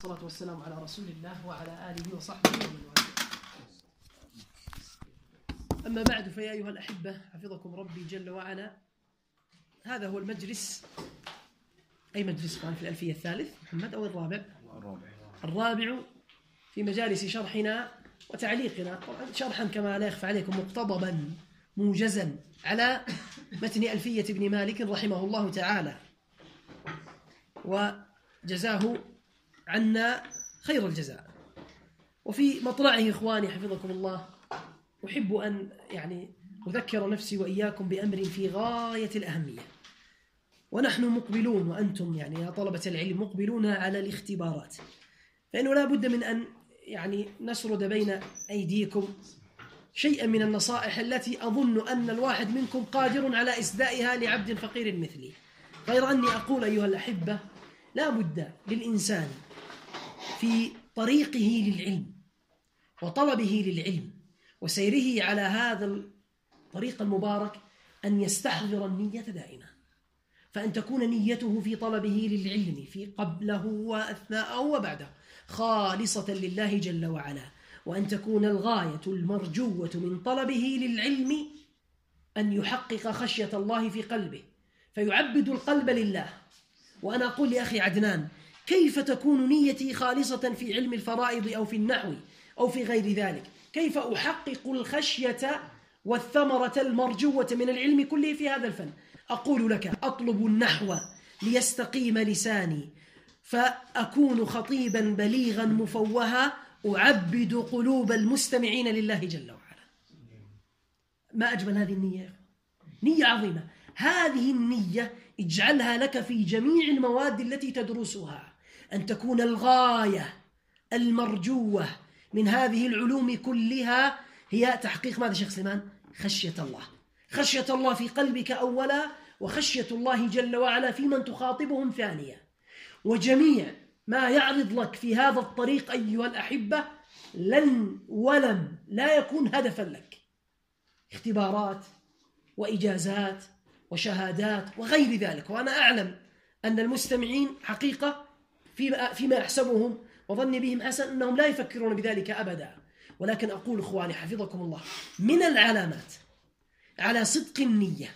والصلاة والسلام على رسول الله وعلى آله وصحبه ومن والاه. أما بعد، فيا أيها الأحبة حفظكم ربي جل وعلا، هذا هو المجلس، أي مجلس كان في الألفية الثالث محمد أو الرابع؟ الرابع في مجالس شرحنا وتعليقنا، طبعا شرحا كما لا يخفى عليكم مقتضبا موجزا على متن ألفية ابن مالك رحمه الله تعالى، وجزاه عنا خير الجزاء. وفي مطلعه إخواني حفظكم الله، أحب أن أذكر نفسي وإياكم بأمر في غاية الأهمية، ونحن مقبلون وأنتم يا طلبة العلم مقبلون على الاختبارات، فإنه لا بد من أن نسرد بين أيديكم شيئا من النصائح التي أظن أن الواحد منكم قادر على إسدائها لعبد فقير مثلي، غير أني أقول أيها الأحبة لا بد للإنسان في طريقه للعلم وطلبه للعلم وسيره على هذا الطريق المبارك أن يستحضر النية دائما، فأن تكون نيته في طلبه للعلم في قبله وأثناءه وبعده خالصة لله جل وعلا، وأن تكون الغاية المرجوة من طلبه للعلم أن يحقق خشية الله في قلبه فيعبد القلب لله. وأنا أقول لأخي عدنان: كيف تكون نيتي خالصة في علم الفرائض أو في النحو أو في غير ذلك؟ كيف أحقق الخشية والثمرة المرجوة من العلم كله في هذا الفن؟ أقول لك: أطلب النحو ليستقيم لساني فأكون خطيبا بليغا مفوها أعبد قلوب المستمعين لله جل وعلا. ما أجمل هذه النية، نية عظيمة. هذه النية اجعلها لك في جميع المواد التي تدرسها، أن تكون الغاية المرجوة من هذه العلوم كلها هي تحقيق ماذا شيخ سليمان؟ خشية الله. خشية الله في قلبك أولا، وخشية الله جل وعلا في من تخاطبهم ثانيا. وجميع ما يعرض لك في هذا الطريق أيها الأحبة لن ولم لا يكون هدفا لك، اختبارات وإجازات وشهادات وغير ذلك. وأنا أعلم أن المستمعين حقيقة فيما أحسبهم وظني بهم حسن أنهم لا يفكرون بذلك أبدا، ولكن أقول إخواني حفظكم الله، من العلامات على صدق النية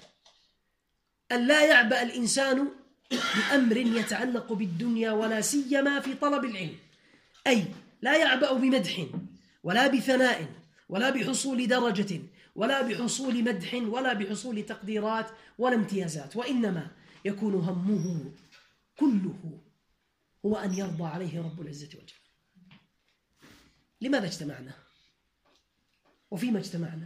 أن لا يعبأ الإنسان بأمر يتعلق بالدنيا ولا سيما في طلب العلم، أي لا يعبأ بمدح ولا بثناء ولا بحصول درجة ولا بحصول مدح ولا بحصول تقديرات ولا امتيازات، وإنما يكون همه كله هو أن يرضى عليه رب العزة والجلال. لماذا اجتمعنا؟ وفيما اجتمعنا؟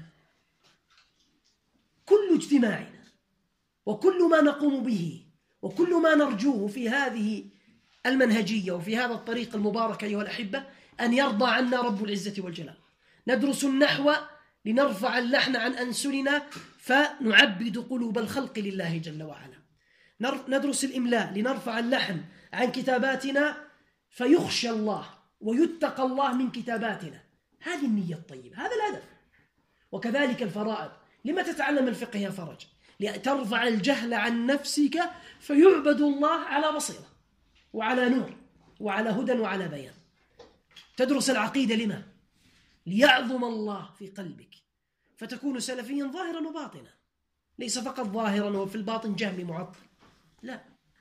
كل اجتماعنا وكل ما نقوم به وكل ما نرجوه في هذه المنهجية وفي هذا الطريق المبارك أيها الأحبة أن يرضى عنا رب العزة والجلال. ندرس النحو لنرفع اللحن عن أنسننا فنعبد قلوب الخلق لله جل وعلا. ندرس الإملاء لنرفع اللحن عن كتاباتنا فيخشى الله ويتقى الله من كتاباتنا. هذه النية الطيبة، هذا الهدف. وكذلك الفرائض، لما تتعلم الفقه يا فرج؟ لترفع الجهل عن نفسك فيعبد الله على بصيرة وعلى نور وعلى هدى وعلى بيان. تدرس العقيدة لما؟ ليعظم الله في قلبك فتكون سلفيا ظاهرا وباطنا، ليس فقط ظاهرا وفي الباطن جهمي معطل، لا.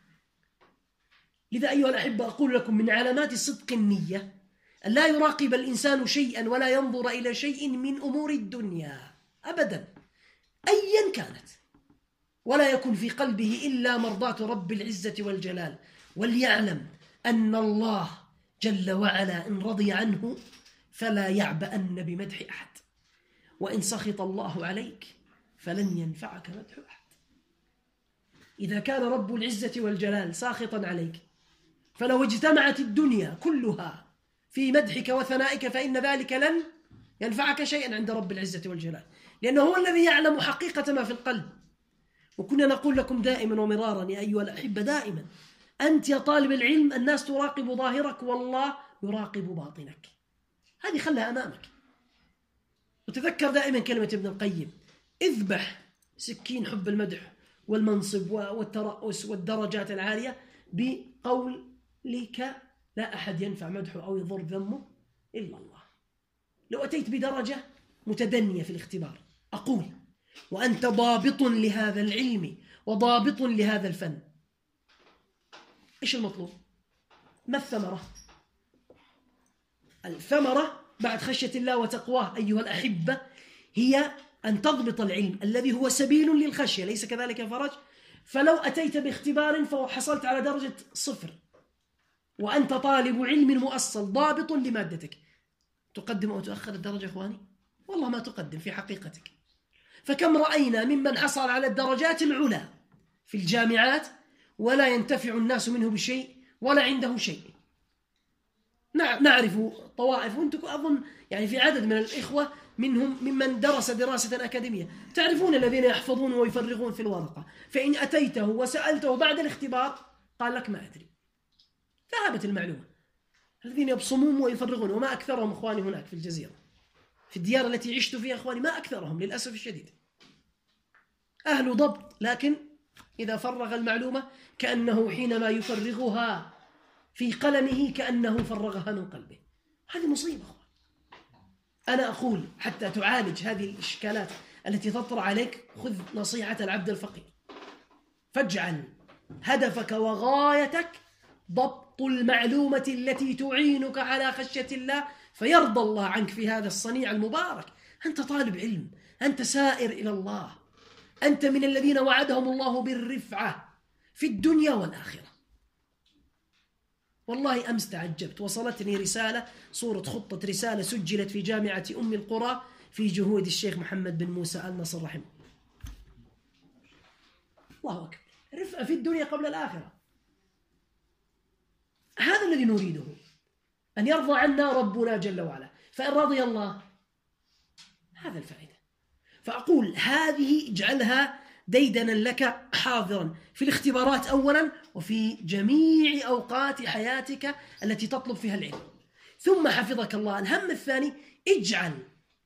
لذا أيها الأحبة أقول لكم من علامات صدق النية أن لا يراقب الإنسان شيئا ولا ينظر إلى شيء من أمور الدنيا أبدا أيا كانت، ولا يكن في قلبه إلا مرضاة رب العزة والجلال، وليعلم أن الله جل وعلا إن رضي عنه فلا يعبأن بمدح أحد، وإن سخط الله عليك فلن ينفعك مدح أحد. إذا كان رب العزة والجلال ساخطا عليك فلو اجتمعت الدنيا كلها في مدحك وثنائك فإن ذلك لن ينفعك شيئا عند رب العزة والجلال، لأنه هو الذي يعلم حقيقة ما في القلب. وكنا نقول لكم دائما ومرارا يا أيها الأحبة دائما، أنت يا طالب العلم الناس تراقب ظاهرك والله يراقب باطنك، هذه خلها أمامك. وتذكر دائما كلمة ابن القيم: اذبح سكين حب المدح والمنصب والترأس والدرجات العالية بقولك لا أحد ينفع مدحه أو يضر ذمه إلا الله. لو أتيت بدرجة متدنية في الاختبار أقول وأنت ضابط لهذا العلم وضابط لهذا الفن، إيش المطلوب؟ ما الثمرة؟ الثمرة بعد خشية الله وتقواه أيها الأحبة هي أن تضبط العلم الذي هو سبيل للخشية، ليس كذلك يا فرج؟ فلو أتيت باختبار فحصلت على درجة 0 وأنت طالب علم مؤصل ضابط لمادتك، تقدم أو تؤخر الدرجة إخواني؟ والله ما تقدم في حقيقتك. فكم رأينا ممن حصل على الدرجات العلى في الجامعات ولا ينتفع الناس منه بشيء ولا عنده شيء. نعرف طوائف، وانتم أظن يعني في عدد من الإخوة منهم ممن درس دراسة أكاديمية، تعرفون الذين يحفظون ويفرغون في الورقة، فإن أتيته وسألته بعد الاختبار قال لك ما أدري، ذهبت المعلومة. الذين يبصمون ويفرغون، وما أكثرهم إخواني هناك في الجزيرة، في الديار التي عشت فيها إخواني ما أكثرهم للأسف الشديد، أهل ضبط، لكن إذا فرغ المعلومة كأنه حينما يفرغها في قلمه كأنه فرغها من قلبه. هذه مصيبة أخوان. أنا أقول حتى تعالج هذه الإشكالات التي تطرأ عليك خذ نصيحة العبد الفقير، فاجعل هدفك وغايتك ضبط المعلومة التي تعينك على خشية الله فيرضى الله عنك في هذا الصنيع المبارك. أنت طالب علم، أنت سائر إلى الله، أنت من الذين وعدهم الله بالرفعة في الدنيا والآخرة. والله أمس تعجبت، وصلتني رسالة، صورة خطة رسالة سجلت في جامعة أم القرى في جهود الشيخ محمد بن موسى آل نصر رحمه الله أكبر، رفعة في الدنيا قبل الآخرة. هذا الذي نريده، أن يرضى عنا ربنا جل وعلا، فإن رضي الله هذا الفائدة. فأقول هذه اجعلها ديدنا لك حاضرا في الاختبارات أولا وفي جميع أوقات حياتك التي تطلب فيها العلم. ثم حفظك الله الهم الثاني، اجعل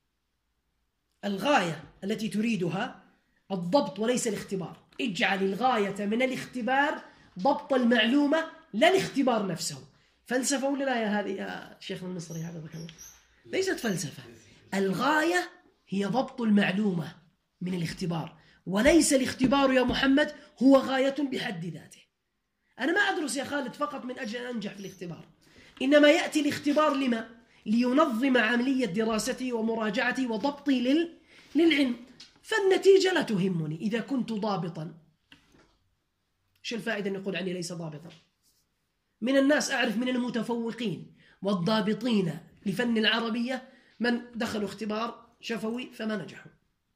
الغاية التي تريدها الضبط وليس الاختبار. اجعل الغاية من الاختبار ضبط المعلومة لا الاختبار نفسه. فلسفة ولا لا يا هذه يا شيخنا المصري حفظك الله؟ ليست فلسفة، الغاية هي ضبط المعلومة من الاختبار، وليس الاختبار يا محمد هو غاية بحد ذاته. أنا ما أدرس يا خالد فقط من أجل أن أنجح في الاختبار، إنما يأتي الاختبار لما؟ لينظم عملية دراستي ومراجعتي وضبطي للعلم. فالنتيجة لا تهمني إذا كنت ضابطا. شو الفائدة أن يقول عني ليس ضابطا؟ من الناس أعرف من المتفوقين والضابطين لفن العربية من دخلوا اختبار شفوي فما نجحوا،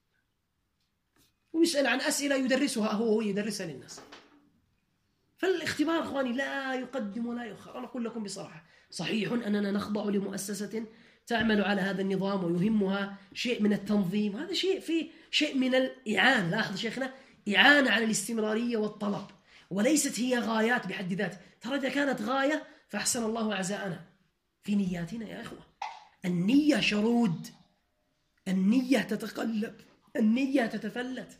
ويسأل عن أسئلة يدرسها هو يدرسها للناس. فالاختبار أخواني لا يقدم ولا يؤخر. أنا أقول لكم بصراحة، صحيح أننا نخضع لمؤسسة تعمل على هذا النظام ويهمها شيء من التنظيم، هذا شيء فيه شيء من الإعانة، لاحظ شيخنا، إعانة على الاستمرارية والطلب، وليست هي غايات بحد ذاتها. ترى إذا كانت غاية فأحسن الله عزاءنا في نياتنا يا إخوة. النية شرود، النية تتقلب، النية تتفلت.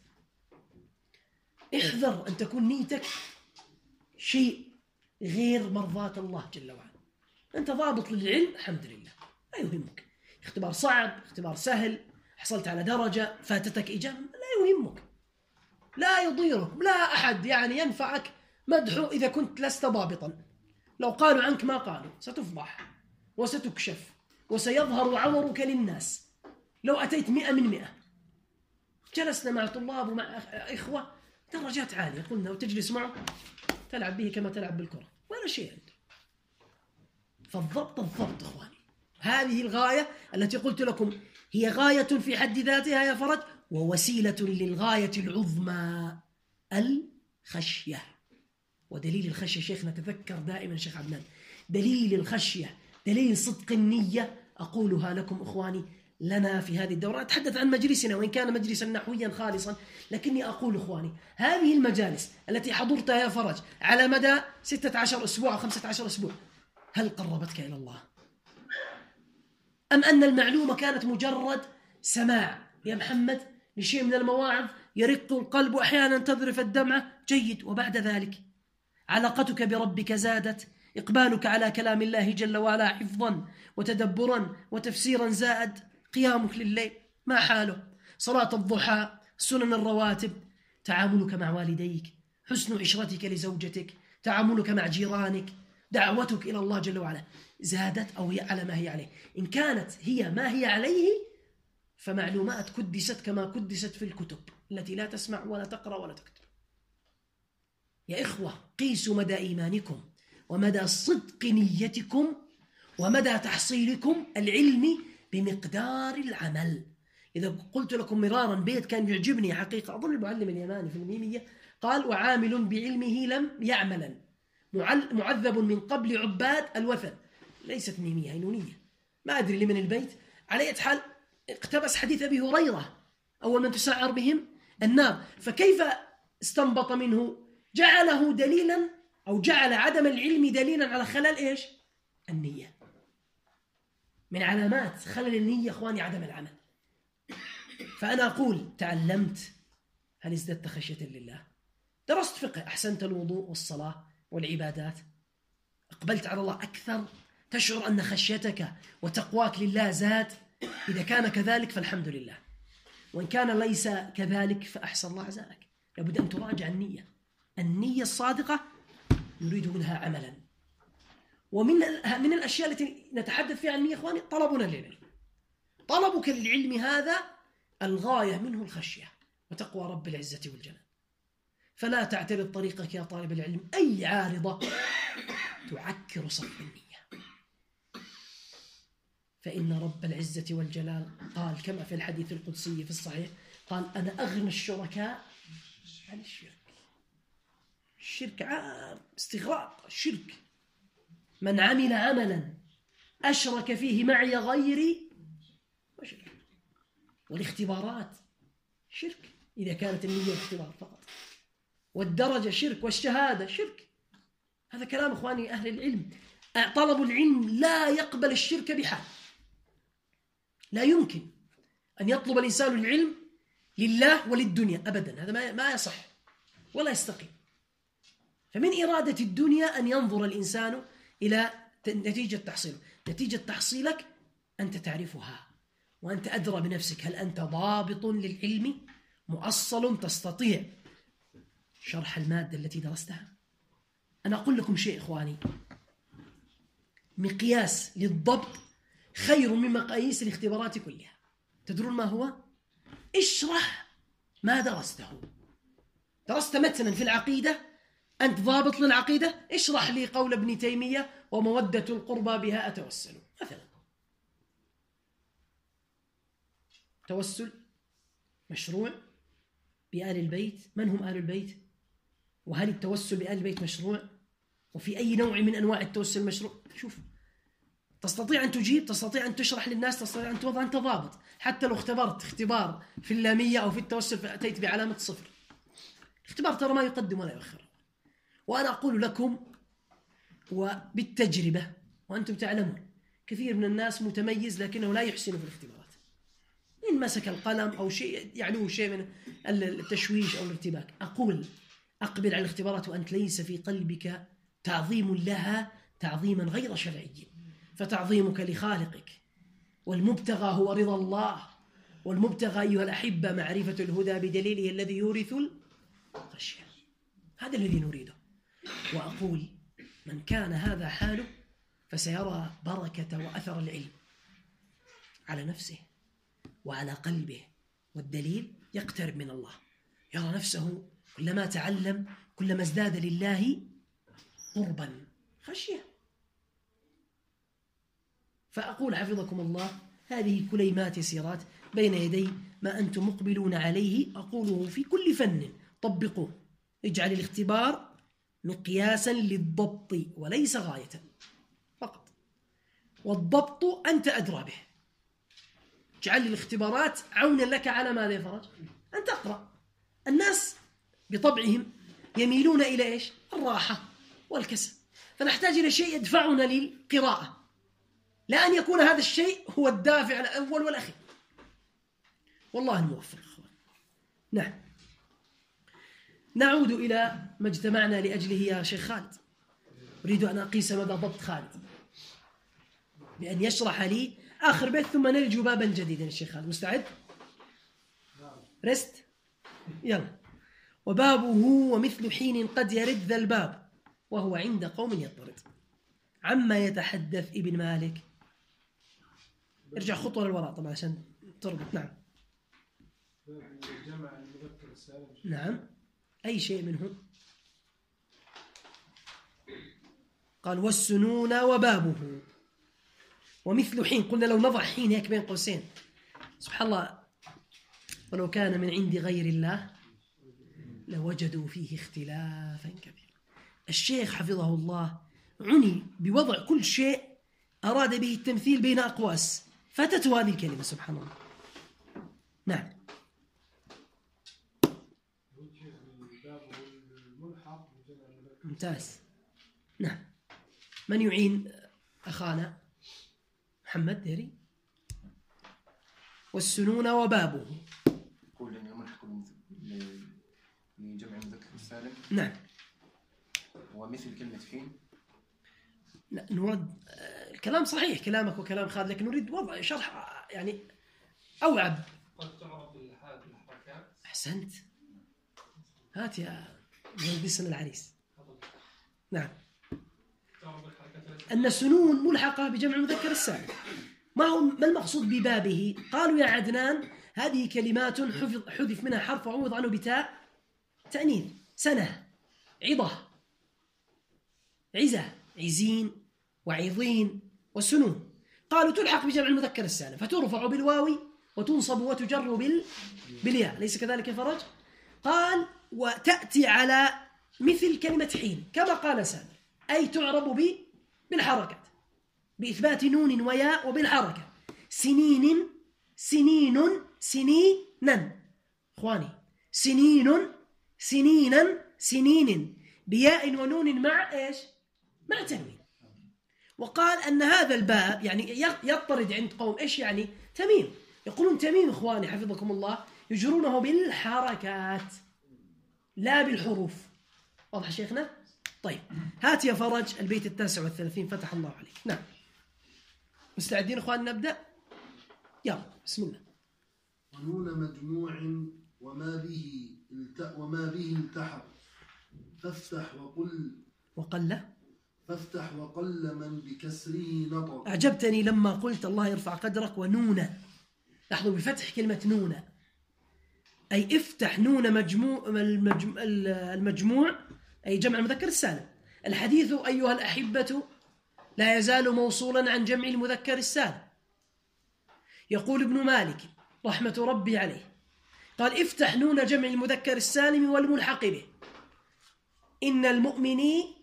احذر أن تكون نيتك شيء غير مرضاة الله جل وعلا. أنت ضابط للعلم الحمد لله، لا يهمك اختبار صعب اختبار سهل، حصلت على درجة فاتتك إجابة، لا يهمك، لا يضيرك، لا أحد يعني ينفعك مدحه إذا كنت لست ضابطا. لو قالوا عنك ما قالوا ستفضح وستكشف وسيظهر عورك للناس. لو أتيت 100 من 100، جلسنا مع طلاب ومع إخوة درجات عالية قلنا وتجلس معه تلعب به كما تلعب بالكرة ولا شيء. فالضبط الضبط إخواني، هذه الغاية التي قلت لكم هي غاية في حد ذاتها يا فرج، ووسيلة للغاية العظمى الخشية. ودليل الخشية شيخنا تذكر دائما شيخ عدنان، دليل الخشية دليل صدق النية. أقولها لكم إخواني لنا في هذه الدورة، أتحدث عن مجلسنا وإن كان مجلسا نحويا خالصا، لكني أقول إخواني هذه المجالس التي حضرتها يا فرج على مدى 16 أسبوع أو 15 أسبوع، هل قربتك إلى الله؟ أم أن المعلومة كانت مجرد سماع يا محمد لشيء من المواعظ يرق القلب وأحيانا تذرف الدمعة؟ جيد، وبعد ذلك علاقتك بربك زادت، إقبالك على كلام الله جل وعلا حفظا وتدبرا وتفسيرا، زائد قيامك لليل، ما حاله؟ صلاة الضحى، سنن الرواتب، تعاملك مع والديك، حسن عشرتك لزوجتك، تعاملك مع جيرانك، دعوتك إلى الله جل وعلا، زادت أو هي على ما هي عليه. إن كانت هي ما هي عليه فمعلومات كدست كما كدست في الكتب التي لا تسمع ولا تقرأ ولا تكتب. يا إخوة، قيسوا مدى إيمانكم ومدى صدق نيتكم ومدى تحصيلكم العلمي بمقدار العمل. إذا قلت لكم مرارا بيت كان يعجبني حقيقة، أظن المعلم اليماني في الميمية قال: وعامل بعلمه لم يعملا، معذب من قبل عباد الوثن. ليست ميمية، هي نونية، ما أدري لمن البيت. على أي حال اقتبس حديث أبي هريرة: أول من تسعر بهم النار. فكيف استنبط منه؟ جعله دليلا، أو جعل عدم العلم دليلا على خلل إيش؟ النية. من علامات خلل النية أخواني عدم العمل. فأنا أقول: تعلمت، هل ازددت خشية لله؟ درست فقه، أحسنت الوضوء والصلاة والعبادات، أقبلت على الله أكثر، تشعر أن خشيتك وتقواك لله زاد. إذا كان كذلك فالحمد لله، وإن كان ليس كذلك فأحسن الله عزاءك. لابد أن تراجع النية الصادقة يريد منها عملا. ومن الأشياء التي نتحدث فيها عن النية إخواني طلبنا للعلم. طلبك للعلم هذا الغاية منه الخشية وتقوى رب العزة والجلال. فلا تعترض طريقك يا طالب العلم أي عارضة تعكر صف النية، فإن رب العزة والجلال قال كما في الحديث القدسي في الصحيح: قال: أنا أغنى الشركاء عن الشرك. الشرك استغراق الشرك. من عمل عملا أشرك فيه معي غيري وشرك. والاختبارات شرك إذا كانت النية اختبار فقط، والدرجة شرك، والشهادة شرك. هذا كلام إخواني أهل العلم. طلب العلم لا يقبل الشرك بحال. لا يمكن أن يطلب الإنسان العلم لله وللدنيا أبدا، هذا ما يصح ولا يستقيم. فمن إرادة الدنيا أن ينظر الإنسان إلى نتيجة تحصيله. نتيجة تحصيلك أنت تعرفها وأنت أدرى بنفسك. هل أنت ضابط للعلم مؤصل تستطيع شرح المادة التي درستها؟ أنا أقول لكم شيء إخواني، مقياس للضبط خير من مقاييس الاختبارات كلها. تدرون ما هو؟ اشرح ما درسته. درست مثلا في العقيدة، أنت ضابط للعقيدة، اشرح لي قول ابن تيمية: ومودة القربى بها أتوسل. مثلا توسل مشروع بآل البيت. من هم آل البيت؟ وهل التوسل بآل البيت مشروع؟ وفي أي نوع من أنواع التوسل مشروع؟ شوف، تستطيع أن تجيب، تستطيع أن تشرح للناس، تستطيع أن توضع، أنت ضابط. حتى لو اختبرت اختبار في اللامية أو في التوسل فأتيت بعلامة 0، اختبار ترى ما يقدم ولا يؤخر. وأنا أقول لكم وبالتجربة وأنتم تعلمون، كثير من الناس متميز لكنه لا يحسن في الاختبارات. إن مسك القلم أو شيء يعلوه شيء من التشويش أو الارتباك. أقول: أقبل على الاختبارات وأنت ليس في قلبك تعظيم لها تعظيما غير شرعي، فتعظيمك لخالقك، والمبتغى هو رضا الله، والمبتغى أيها الأحبة معرفة الهدى بدليله الذي يورث الخشية. هذا الذي نريده. وأقول: من كان هذا حاله فسيرى بركة وأثر العلم على نفسه وعلى قلبه، والدليل يقترب من الله، يرى نفسه كلما تعلم كلما ازداد لله قربا خشية. فأقول حفظكم الله: هذه كليمات يسيرات بين يدي ما أنتم مقبلون عليه، أقوله في كل فن طبقوه. اجعل الاختبار مقياسا للضبط وليس غاية فقط، والضبط أنت أدرى به. اجعل الاختبارات عونا لك على ماذا يا فرج؟ أن تقرأ. الناس بطبعهم يميلون إلى إيش؟ الراحة والكسل، فنحتاج إلى شيء يدفعنا للقراءة، لا أن يكون هذا الشيء هو الدافع الأول والأخير. والله الموفق أخوان. نعم، نعود إلى ما اجتمعنا لأجله يا شيخ خالد. أريد أن أقيس مدى ضبط خالد بأن يشرح لي آخر بيت ثم نلج بابا جديدا. الشيخ خالد مستعد؟ رست؟ يلا. وبابه ومثل حين قد يرد ذا الباب وهو عند قوم يضطرد. عما يتحدث ابن مالك. ارجع خطوة للوراء طبعا عشان تربط. نعم. جمع المذكر السالم. نعم. أي شيء منه. قال والسنون وبابه ومثل حين. قلنا لو نضع حين هيك بين قوسين سبحان الله ولو كان من عند غير الله لوجدوا فيه اختلافا كثيرا. الشيخ حفظه الله عني بوضع كل شيء أراد به التمثيل بين أقواس فاتته هذه الكلمة سبحان الله. نعم. ممتاز. نعم. من يعين أخانا محمد ديري؟ والسنون وبابه. يقول أن الملحق لجمع المذكر السالم. نعم. ومثل كلمة حين. لا نرد الكلام صحيح كلامك وكلام خالد لكن نريد وضع شرح يعني أوعب. قد تعرف الحركات. أحسنت. هات يا مهندسنا العريس. نعم. أن السنون ملحقة بجمع المذكر السالم. ما المقصود ببابه؟ قالوا يا عدنان هذه كلمات حذف منها حرف وعوض عنه بتاء تأنيث. سنة، عظة، عزة، عزين وعظين والسنون. قالوا تلحق بجمع المذكر السالم فترفع بالواو وتنصب وتجر بالياء. ليس كذلك يا فرج؟ قال وتأتي على مثل كلمة حين كما قال سامر أي تعرب بالحركة بإثبات نون وياء وبالحركة. سنين، سنين، سنينا. إخواني سنين، سنينا، سنين بياء ونون مع إيش؟ مع تنوين. وقال أن هذا الباب يعني يضطرد عند قوم إيش يعني؟ تميم. يقولون تميم إخواني حفظكم الله يجرونه بالحركات لا بالحروف. واضح شيخنا؟ طيب هات يا فرج البيت 39 فتح الله عليك. نعم. مستعدين إخوان نبدأ؟ يلا بسم الله. ونون مجموع وما به التحق فافتح وقل من بكسره نطق. أعجبتني لما قلت الله يرفع قدرك ونون. لاحظوا بفتح كلمة نون أي افتح نون المجموع أي جمع المذكر السالم. الحديث أيها الأحبة لا يزال موصولا عن جمع المذكر السالم. يقول ابن مالك رحمة ربي عليه قال افتح نون جمع المذكر السالم والملحق به. إن المؤمنين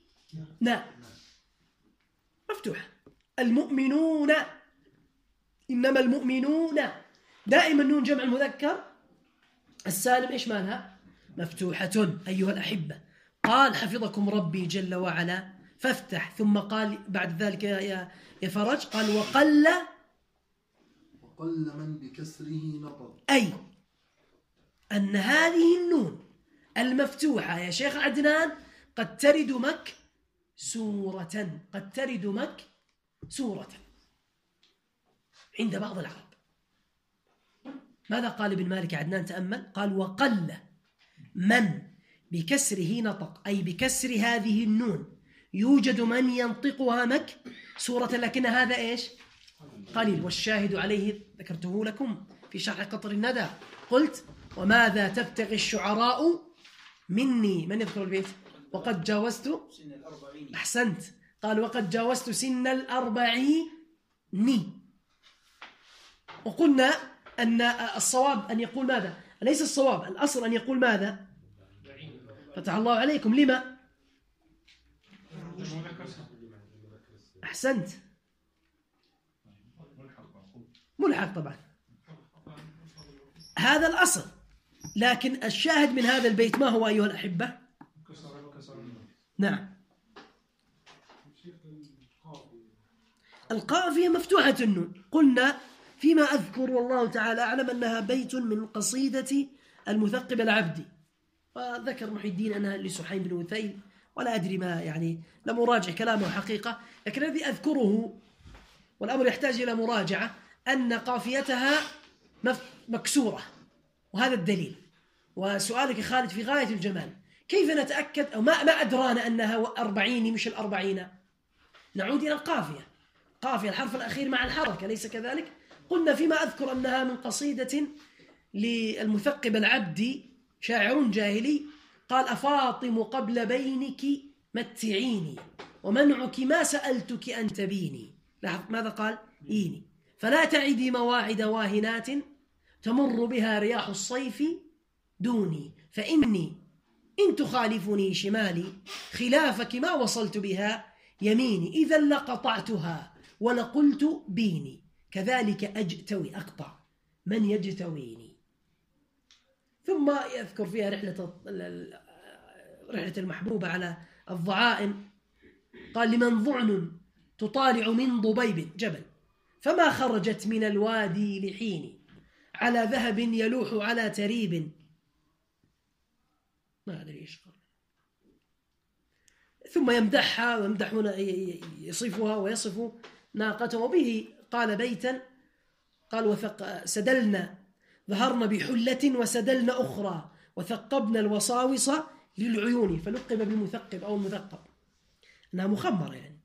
مفتوح. المؤمنون إنما المؤمنون دائما نون جمع المذكر السالم إيش مالها؟ مفتوحة. أيها الأحبة قال حفظكم ربي جل وعلا فافتح ثم قال بعد ذلك يا فرج قال وقل من بكسره نطق. أي أن هذه النون المفتوحة يا شيخ عدنان قد ترد مكسورة عند بعض العرب. ماذا قال ابن مالك عدنان؟ تأمل. قال وقل من بكسره نطق أي بكسر هذه النون يوجد من ينطقها مكسورة لكن هذا إيش؟ قليل. والشاهد عليه ذكرته لكم في شرح قطر الندى قلت وماذا تبتغي الشعراء مني. من يذكر البيت؟ وقد جاوزت سن 40. أحسنت. قال وقد جاوزت سن 40. وقلنا أن الصواب أن يقول ماذا؟ ليس الصواب، الأصل أن يقول ماذا؟ فتح الله عليكم. لما؟ أحسنت. ملحق طبعا هذا الأصل. لكن الشاهد من هذا البيت ما هو أيها الأحبة؟ نعم. القافية مفتوحة النون. قلنا فيما أذكر والله تعالى أعلم أنها بيت من قصيدة المثقب العبدي وذكر محي الدين أنها لسحيم بن وثيل ولا أدري ما يعني، لم أراجع كلامه حقيقة، لكن الذي أذكره والأمر يحتاج إلى مراجعة أن قافيتها مكسورة، وهذا الدليل. وسؤالك خالد في غاية الجمال، كيف نتأكد أو ما أدرانا أنها 40 مش 40؟ نعود إلى القافية، قافية الحرف الأخير مع الحركة، ليس كذلك؟ قلنا فيما أذكر أنها من قصيدة للمثقب العبدي، شاعر جاهلي، قال: أفاطم قبل بينك متعيني ومنعك ما سألتك أن تبيني. لاحظ ماذا قال؟ إيني. فلا تعدي مواعد واهنات تمر بها رياح الصيف دوني، فإني إن تخالفني شمالي خلافك ما وصلت بها يميني، إذا لقطعتها ولقلت بيني، كذلك أجتوي أقطع من يجتويني. ثم يذكر فيها رحلة المحبوبة على الضعائن، قال: لمن ضعن تطالع من ضبيب جبل فما خرجت من الوادي لحين، على ذهب يلوح على تريب. ما أدري إيش قال. ثم يمدحها ويمدحون، يصفها ويصف ناقته. وبه قال بيتا، قال: سدلنا ظهرنا بحلة وسدلنا أخرى وثقبنا الوصاوص للعيون، فلقب بالمثقب أو المثقب، أنها مخمرة يعني.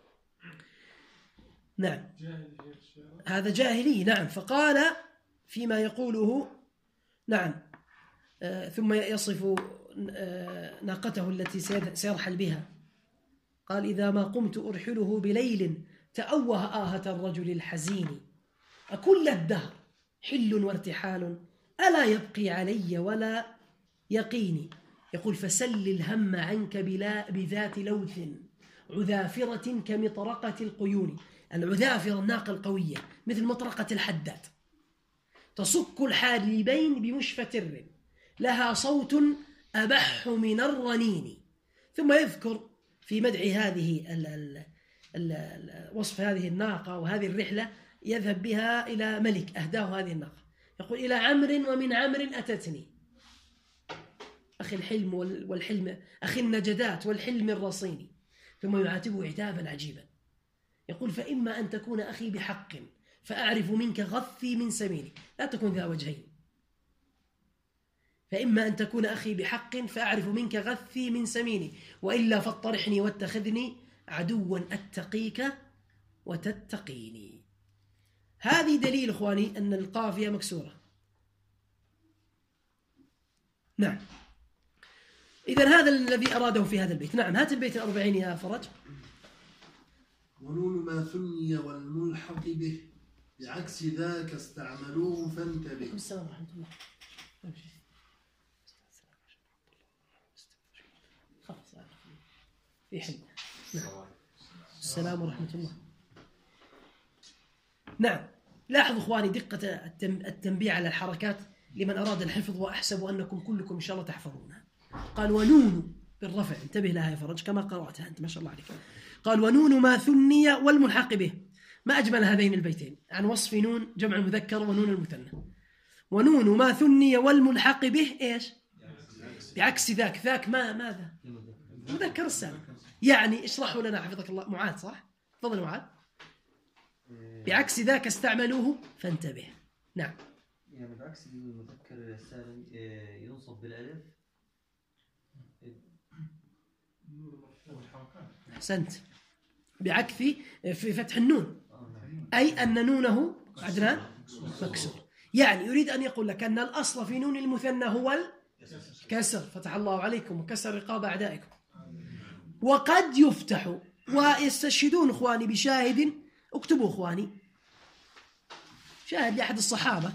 نعم، هذا جاهلي. نعم. فقال فيما يقوله، نعم، ثم يصف ناقته التي سيرحل بها، قال: إذا ما قمت أرحله بليل تأوه آهة الرجل الحزين، أكل الدهر حل وارتحال ألا يبقي علي ولا يقيني. يقول: فسل الهم عنك بذات لوث عذافرة كمطرقة القيون. العذافرة الناقة القوية مثل مطرقة الحداد، تصك الحالبين بمشفتر لها صوت أبح من الرنين. ثم يذكر في مدح هذه وصف هذه الناقة وهذه الرحلة، يذهب بها إلى ملك أهداه هذه الناقة، يقول: إلى عمرو ومن عمرو أتتني، أخي الحلم والحلم، أخي النجدات والحلم الرصين. ثم يعاتبه عتابا عجيبا، يقول: فإما أن تكون أخي بحق فأعرف منك غثي من سميني، لا تكون ذا وجهين، فإما أن تكون أخي بحق فأعرف منك غثي من سميني، وإلا فاطرحني واتخذني عدوا أتقيك وتتقيني. هذه دليل إخواني أن القافية مكسورة. نعم. إذن هذا الذي أراده في هذا البيت. نعم، هات البيت 40 يا فرج. ونون ما ثني والملحق به بعكس ذاك استعملوه فانتبه. السلام ورحمة الله. خلاص في حل. نعم. السلام ورحمة الله. نعم، لاحظوا إخواني دقة التنبيه على الحركات لمن أراد الحفظ، وأحسب أنكم كلكم إن شاء الله تحفظونها. قال: ونون بالرفع، انتبه لها يا فرج كما قرأتها أنت ما شاء الله عليك. قال: ونون ما ثني والملحق به. ما أجمل هذين البيتين عن وصف نون جمع المذكر ونون المثنى. ونون ما ثني والملحق به إيش؟ بعكس ذاك. ذاك ماذا؟ مذكر السالم. يعني اشرحوا لنا حفظك الله. معاذ صح؟ تفضل معاذ. بعكس ذاك استعملوه فانتبه. نعم. يعني بعكس المذكر السالم ينصب بالالف. أحسنت. بعكس في فتح النون، أي أن نونه عدنان مكسور. يعني يريد أن يقول لك أن الأصل في نون المثنى هو الكسر، فتح الله عليكم وكسر رقاب أعدائكم. وقد يفتح، ويستشهدون إخواني بشاهد، اكتبوا إخواني شاهد لأحد الصحابة،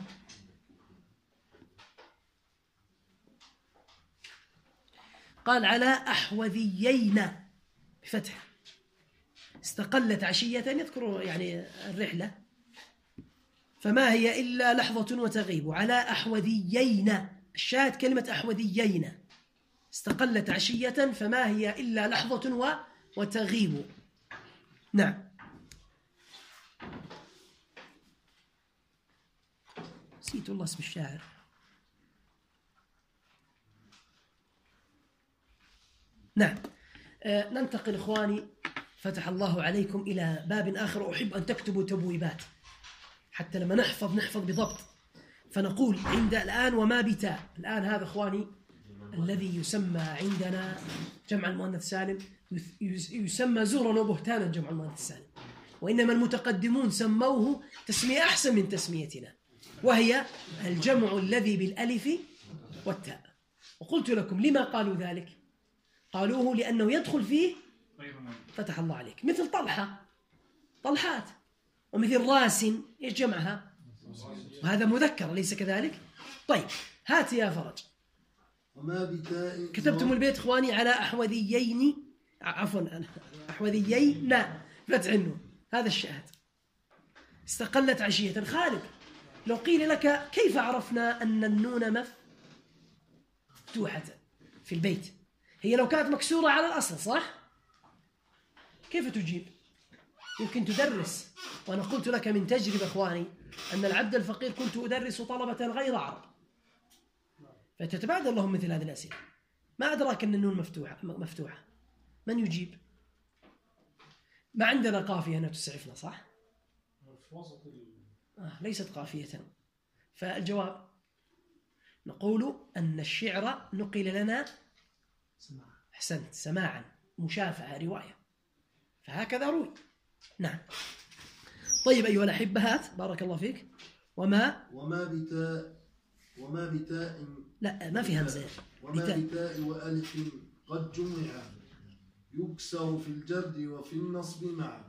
قال: على أحوذيين بفتح، استقلت عشية، يذكر يعني الرحلة، فما هي إلا لحظة وتغيب. على أحوذيين، الشاهد كلمة أحوذيين، استقلت عشية فما هي إلا لحظة وتغيب. نعم. نسيت والله اسم الشاعر. نعم. ننتقل إخواني فتح الله عليكم إلى باب آخر. أحب أن تكتبوا تبويبات حتى لما نحفظ بضبط. فنقول عند الآن وما بتاء. الآن هذا إخواني الذي يسمى عندنا جمع المؤنث سالم يسمى زورا وبهتانا جمع المؤنث السالم، وإنما المتقدمون سموه تسمية أحسن من تسميتنا، وهي الجمع الذي بالألف والتاء. وقلت لكم لما قالوا ذلك؟ قالوه لأنه يدخل فيه فتح الله عليك مثل طلحة، طلحات، ومثل راس إيش جمعها؟ وهذا مذكر أليس كذلك؟ طيب هات يا فرج. وما بتاء كتبتم البيت إخواني على أحوذيين، عفوا أحوذيين فتح النون، هذا الشاهد. استقلت عشية. خالد لو قيل لك كيف عرفنا أن النون مفتوحة في البيت؟ هي لو كانت مكسورة على الأصل صح؟ كيف تجيب؟ يمكن تدرس. وأنا قلت لك من تجربة إخواني أن العبد الفقير كنت أدرس طلبة غير عرب، فتتبادل لهم مثل هذه الأسئلة. ما أدراك أن النون مفتوحة. من يجيب؟ ما عندنا قافية هنا تسعفنا صح؟ في وسط ليست قافية. فالجواب نقول أن الشعر نقل لنا أحسنت سماعا، مشافهة، رواية، فهكذا روي. نعم. طيب أيها الأحبة هات بارك الله فيك. وما بتاء لا ما في همزة. وما بتاء وألف قد جمع يكسر في الجر وفي النصب معا.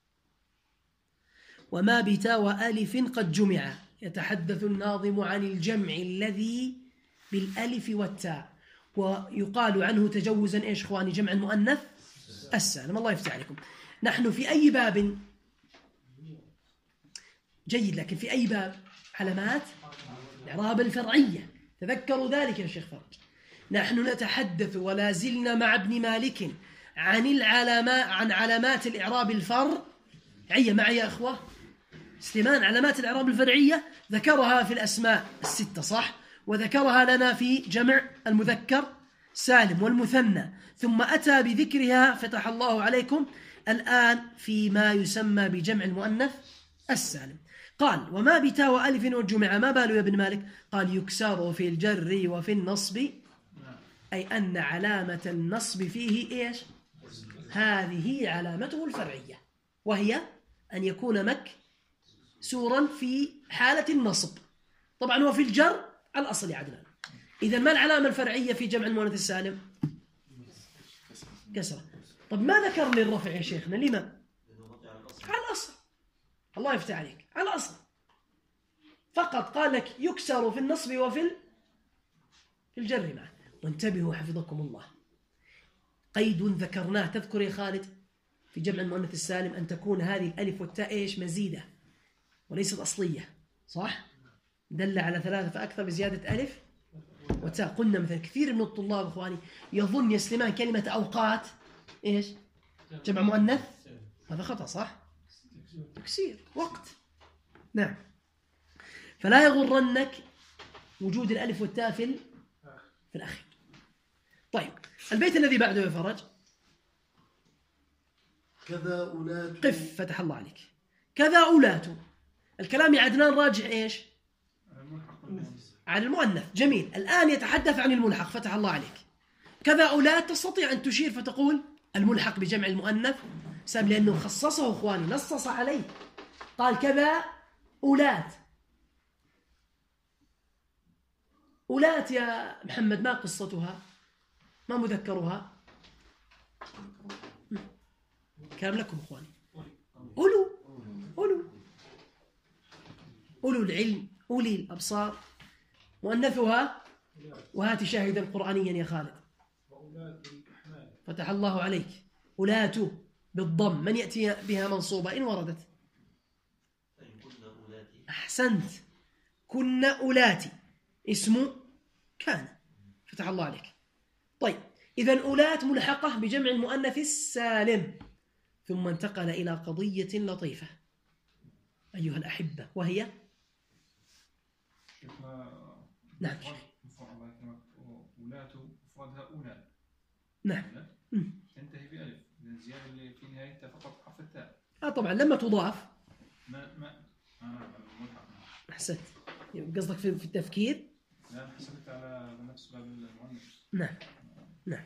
وما بتاء وألف قد جمع. يتحدث الناظم عن الجمع الذي بالألف والتاء، ويقال عنه تجوزا إيش إخواني؟ جمع المؤنث السالم. الله يفتح عليكم. نحن في أي باب؟ جيد، لكن في أي باب؟ علامات الإعراب الفرعية. تذكروا ذلك يا شيخ فرج. نحن نتحدث ولا زلنا مع ابن مالك عن علامات الإعراب الفرعية. معي يا أخوة سليمان؟ علامات الإعراب الفرعية ذكرها في الأسماء الستة صح؟ وذكرها لنا في جمع المذكر سالم والمثنى، ثم أتى بذكرها فتح الله عليكم الآن فيما يسمى بجمع المؤنث السالم. قال وما بتاء وألف والجمع. ما باله يا ابن مالك؟ قال يكسر في الجر وفي النصب، أي أن علامة النصب فيه إيش؟ هذه علامته الفرعية، وهي أن يكون مكسورا في حالة النصب. طبعا هو في الجر الأصل يا عدنان. إذا ما العلامة الفرعية في جمع المؤنث السالم؟ كسرة. طب ما ذكر لي الرفع يا شيخنا؟ لما؟ على الأصل. الله يفتح عليك، على الأصل فقط. قال لك يكسر في النصب وفي الجر معه. وانتبهوا حفظكم الله، قيد ذكرناه. تذكر يا خالد في جمع المؤنث السالم أن تكون هذه الألف والتاء إيش؟ مزيدة وليست أصلية صح؟ دل على ثلاثة فأكثر بزيادة ألف وتاء. قلنا مثلا كثير من الطلاب إخواني يظن يا سليمان كلمة أوقات إيش؟ جمع مؤنث، هذا خطأ صح؟ تكسير وقت. نعم. فلا يغرنك وجود الألف والتاء في الأخير. طيب البيت الذي بعده يا فرج. كذا أولاد. قف فتح الله عليك. كذا أولات. الكلام يا عدنان راجع إيش؟ عن المؤنث. جميل. الآن يتحدث عن الملحق فتح الله عليك. كذا أولاد تستطيع أن تشير فتقول الملحق بجمع المؤنث ساب، لأنه خصصه إخواني، نصص عليه، قال كذا أولات. أولات يا محمد ما قصتها؟ ما مذكرها؟ كلام لكم إخواني. أولو العلم، أولي الأبصار، مؤنثها. وهات شاهدا قرآنيا يا خالد. فتح الله عليك. أولات بالضم، من يأتي بها منصوبة إن وردت؟ أحسنت، كن أولاتي، اسم كان. فتح الله عليك. طيب إذن أولات ملحقة بجمع المؤنث السالم. ثم انتقل إلى قضية لطيفة أيها الأحبة، وهي نعم أولات مفردها أولاد. نعم تنتهي بألف، الزيادة اللي في نهايتها فقط حرف التاء. طبعا لما تضاف ملحق. أحسنت. قصدك في التفكير؟ لا، حسبت على نفس باب المؤنث. نعم نعم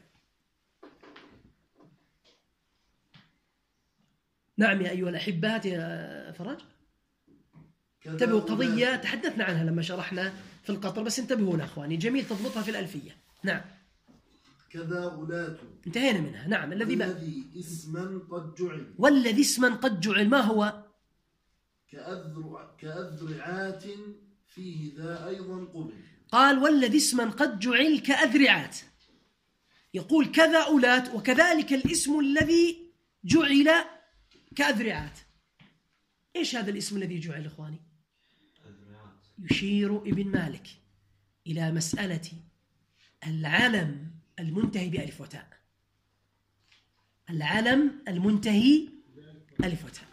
نعم يا أيها الأحبات يا فرج. انتبهوا قضية تحدثنا عنها لما شرحنا في القطر، بس انتبهوا أخواني، جميل تضبطها في الألفية. نعم كذا أولات انتهينا منها. نعم الذي اسما قد جعل. والذي اسما قد جعل ما هو؟ كأذرعات فيه ذا أيضا قبل. قال والذي اسما قد جعل كأذرعات، يقول كذا أولات، وكذلك الاسم الذي جعل كأذرعات. إيش هذا الاسم الذي جعل إخواني؟ يشير ابن مالك إلى مسألة العلم المنتهي بألف وتاء. العلم المنتهي ألف وتاء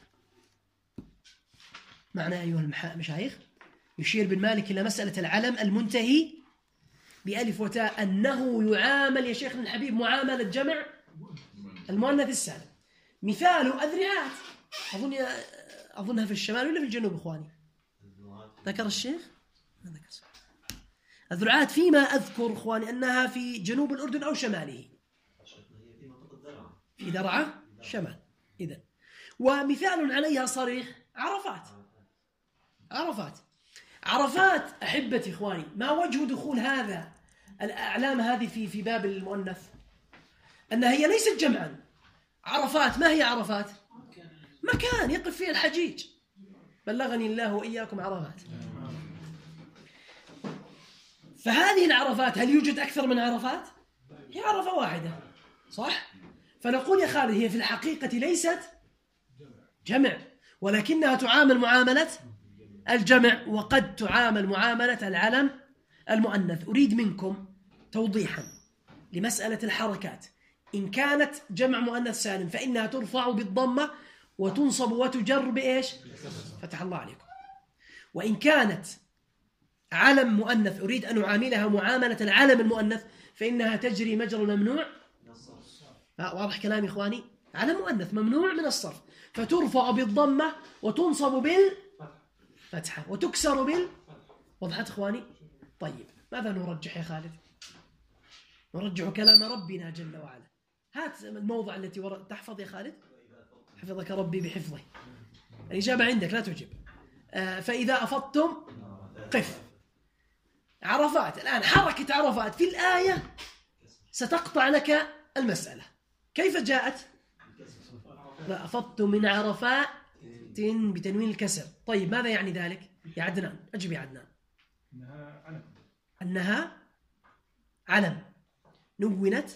معنى أيها المشايخ، يشير ابن مالك إلى مسألة العلم المنتهي بألف وتاء أنه يعامل يا شيخنا الحبيب معاملة جمع المؤنث السالم. مثاله أذرعات، أظنها في الشمال ولا في الجنوب إخواني؟ ذكر الشيخ؟ ما ذكر. أذرعات فيما أذكر إخواني أنها في جنوب الأردن أو شماله، في درعا شمال. إذن ومثال عليها صريح عرفات أحبتي إخواني، ما وجه دخول هذا الأعلام هذه في باب المؤنث؟ أنها هي ليست جمعا. عرفات ما هي عرفات؟ مكان يقف فيه الحجيج. بلغني الله وإياكم عرفات. فهذه العرفات هل يوجد أكثر من عرفات؟ هي عرفة واحدة صح؟ فنقول يا خالد هي في الحقيقة ليست جمع، ولكنها تعامل معاملة الجمع، وقد تعامل معاملة العلم المؤنث. أريد منكم توضيحا لمسألة الحركات. إن كانت جمع مؤنث سالم فإنها ترفع بالضمة وتنصب وتجر بإيش؟ فتح الله عليكم. وإن كانت علم مؤنث أريد أن أعاملها معاملة العلم المؤنث فإنها تجري مجرى الممنوع. واضح كلامي إخواني؟ علم مؤنث ممنوع من الصرف، فترفع بالضمة وتنصب بالفتحة وتكسر وضحت إخواني؟ طيب ماذا نرجح يا خالد؟ نرجح كلام ربنا جل وعلا. هات الموضع التي تحفظ يا خالد، حفظك ربي بحفظه. الإجابة عندك لا تجب. فإذا أفضتم قف. عرفات الآن حركة عرفات في الآية ستقطع لك المسألة. كيف جاءت؟ أفضتم من عرفات بتنوين الكسر. طيب ماذا يعني ذلك يا عدنان؟ أجب يا عدنان. أنها علم نونت.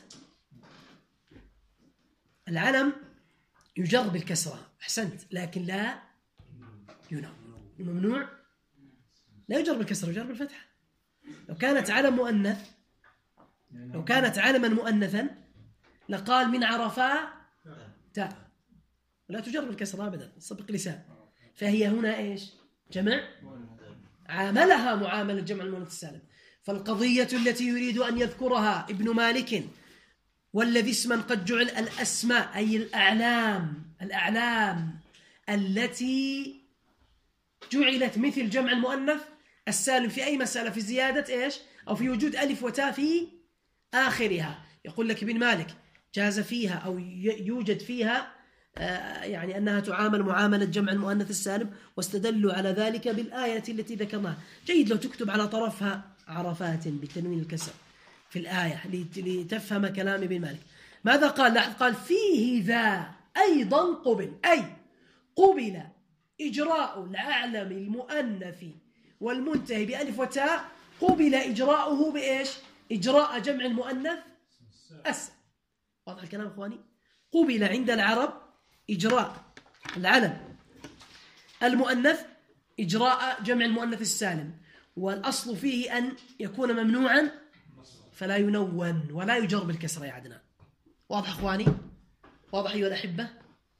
العلم يجر بالكسرة، أحسنت، لكن لا ينون. الممنوع لا يجر بالكسرة، يجر بالفتحة. لو كانت علم مؤنث، لو كانت علما مؤنثا لقال من عرفاء تاء، ولا تجر بالكسرة أبدا، سبق لسان. فهي هنا إيش؟ جمع، عاملها معاملة جمع المؤنث السالم. فالقضية التي يريد أن يذكرها ابن مالك والذي اسما قد جعل الأسماء أي الأعلام التي جعلت مثل جمع المؤنث السالم في أي مسألة، في زيادة إيش؟ أو في وجود ألف وتاء في آخرها. يقول لك ابن مالك جاز فيها أو يوجد فيها يعني أنها تعامل معاملة جمع المؤنث السالم، واستدلوا على ذلك بالآية التي ذكرناها. جيد لو تكتب على طرفها عرفات بتنوين الكسر في الآية لتفهم كلام ابن مالك. ماذا قال؟ لاحظ قال فيه ذا أيضا قبل، أي قبل إجراء الأعلم المؤنث والمنتهي بألف وتاء، قبل إجراؤه بإيش؟ إجراء جمع المؤنث السالم. واضح الكلام أخواني؟ قبل عند العرب إجراء العلم المؤنث إجراء جمع المؤنث السالم، والأصل فيه أن يكون ممنوعا فلا ينون ولا يجر بالكسرة يا عدنان. واضح أخواني؟ واضح أيها الأحبة؟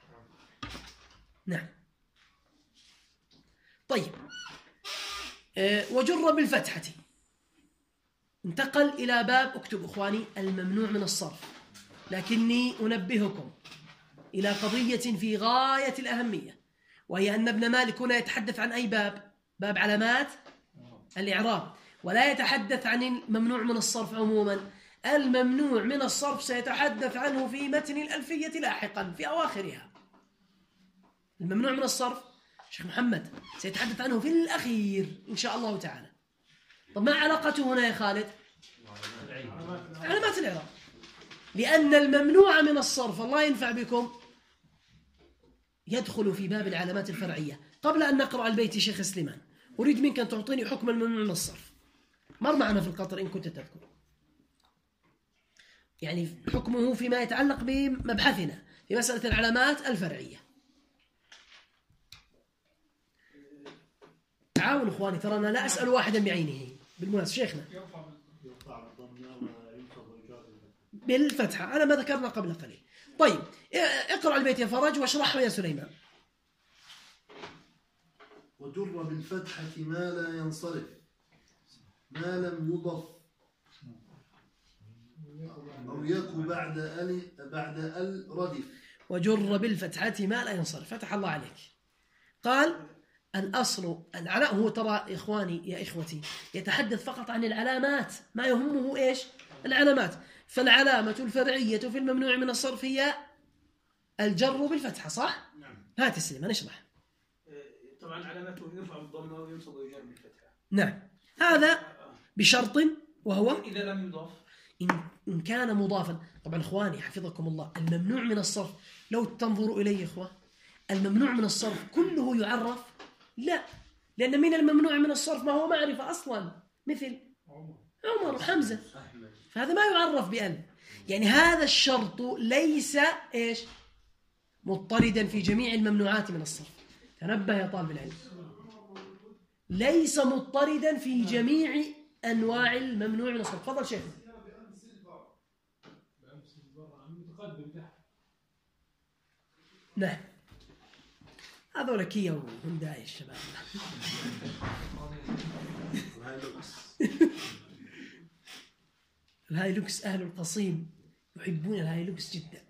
نعم. طيب وجر بالفتحة. انتقل إلى باب، اكتب أخواني، الممنوع من الصرف. لكني أنبهكم إلى قضية في غاية الأهمية، وهي أن ابن مالك هنا يتحدث عن أي باب؟ باب علامات الإعراب، ولا يتحدث عن الممنوع من الصرف عموما. الممنوع من الصرف سيتحدث عنه في متن الألفية لاحقا في أواخرها. الممنوع من الصرف شيخ محمد سيتحدث عنه في الأخير إن شاء الله تعالى. طب ما علاقته هنا يا خالد؟ علامات الإعراب، لأن الممنوع من الصرف الله ينفع بكم يدخل في باب العلامات الفرعية. قبل أن نقرأ البيت شيخ سليمان أريد منك أن تعطيني حكم الممنوع من الصرف. مر معنا في القطر إن كنت تذكر، يعني حكمه فيما يتعلق بمبحثنا في مسألة العلامات الفرعية. تعاون إخواني، ترى أنا لا أسأل واحدا بعينه بالمناسبة. شيخنا بالفتحة، أنا ما ذكرنا قبل قليل. طيب اقرأ البيت يا فرج واشرحه يا سليمان. وجر بالفتحة ما لا ينصرف ما لم يضف أو يكو بعد ال ردف. وجر بالفتحة ما لا ينصرف. فتح الله عليك. قال الأصل العلاء هو، ترى إخواني يا إخوتي، يتحدث فقط عن العلامات، ما يهمه إيش؟ العلامات. فالعلامة الفرعية في الممنوع من الصرف هي الجر بالفتحة، صح؟ نعم. هات سليمان اشرح. طبعا علامته يرفع بالضمه وينصب ويجر بالفتحه. نعم، هذا بشرط وهو اذا لم يضاف، إن كان مضافا. طبعا إخواني حفظكم الله، الممنوع من الصرف لو تنظروا إليه إخوة، الممنوع من الصرف كله يعرف؟ لا، لأن من الممنوع من الصرف ما هو معرفة أصلا، مثل عمر وحمزة، فهذا ما يعرف بأن. يعني هذا الشرط ليس إيش؟ مضطردا في جميع الممنوعات من الصرف. تنبه يا طالب العلم، ليس مضطردا في جميع أنواع الممنوع من الصرف. تفضل شيخ. نعم، هذول كيا وهنداي الشباب. الهايلوكس أهل القصيم يحبون الهايلوكس جدا.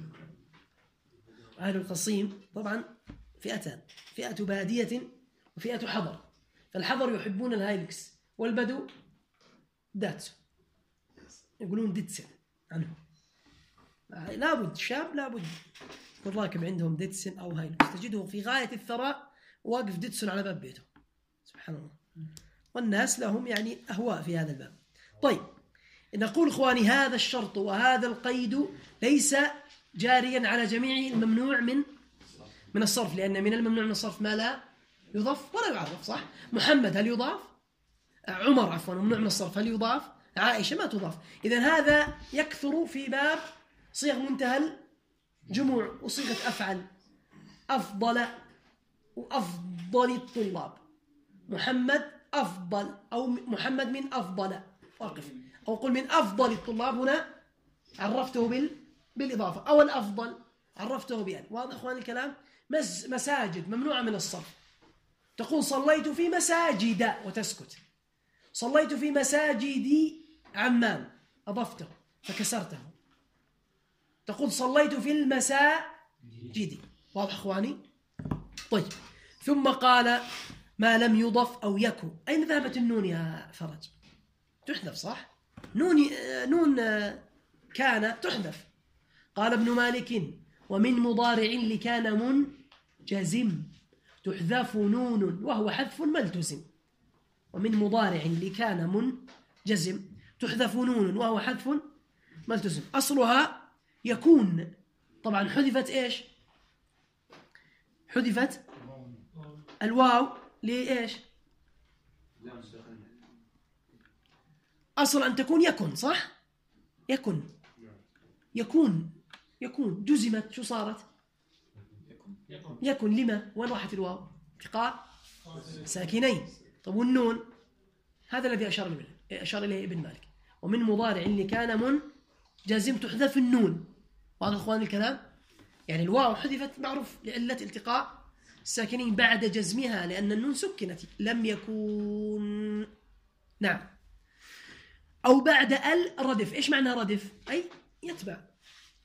أهل القصيم طبعا فئتان، فئة بادية وفئة حضر. فالحضر يحبون الهايلوكس، والبدو داتسو، يقولون ديتسن عنه. لابد شاب لابد يكون راكب عندهم ديتسن أو هايلوكس، تجده في غاية الثراء واقف ديتسن على باب بيته، سبحان الله. والناس لهم يعني أهواء في هذا الباب. طيب نقول إخواني هذا الشرط وهذا القيد ليس جاريا على جميع الممنوع من الصرف، لأن من الممنوع من الصرف ما لا يضاف ولا يعرف، صح؟ محمد هل يضاف؟ عمر عفوا ممنوع من الصرف هل يضاف؟ عائشة ما تضاف. إذن هذا يكثر في باب صيغ منتهى الجموع وصيغة أفعل، أفضل وأفضل الطلاب، محمد أفضل، أو محمد من أفضل، واقف، أو قل من أفضل الطلاب. هنا عرفته بالإضافة، أو الأفضل عرفته بأن. واضح أخواني الكلام؟ مساجد ممنوعة من الصرف. تقول صليت في مساجد وتسكت. صليت في مساجد عمان أضفته فكسرته. تقول صليت في المساجد. واضح أخواني؟ طيب ثم قال ما لم يضف أو يكو. أين ذهبت النون يا فرج؟ تحذف صح؟ نون كان تحذف. قال ابن مالك ومن مضارع لكان منجزم تحذف نون وهو حذف ملتزم. ومن مضارع لكان منجزم تحذف نون وهو حذف ملتزم. أصلها يكون، طبعا حذفت إيش؟ حذفت الواو لإيش؟ أصل أن تكون يكن، صح؟ يكون جزمت، شو صارت؟ يكن لما؟ وين راحت الواو؟ التقاء ساكنين. طب والنون؟ هذا الذي أشار إليه ابن مالك. ومن مضارع اللي كان منجزم تحذف النون. واضح إخواني الكلام؟ يعني الواو حذفت معروف لعلة التقاء الساكنين بعد جزمها، لأن النون سكنت. لم يكون، نعم. أو بعد الردف. إيش معنى ردف؟ أي يتبع.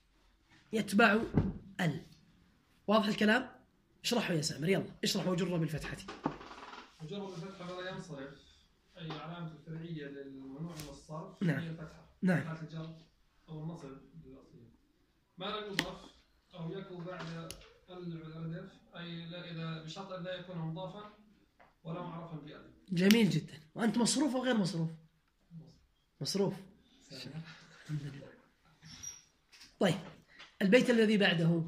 يتبع ال. واضح الكلام؟ اشرحوا يا سامر، يلا اشرحوا وجر بالفتحة. مجرد الفتحة ولا ينصرف أي علامة الفرعية للممنوع من الصرف نعم. هي الفتحة. نعم. حالة الجر أو النصب للأصلية. ما لم يضاف أو يكون بعد الردف أي لا إذا بشرط أن لا يكون مضافا ولا معرفا بألف. جميل جدا. وأنت مصروف أو غير مصروف؟ مصروف. الحمد لله. طيب البيت الذي بعده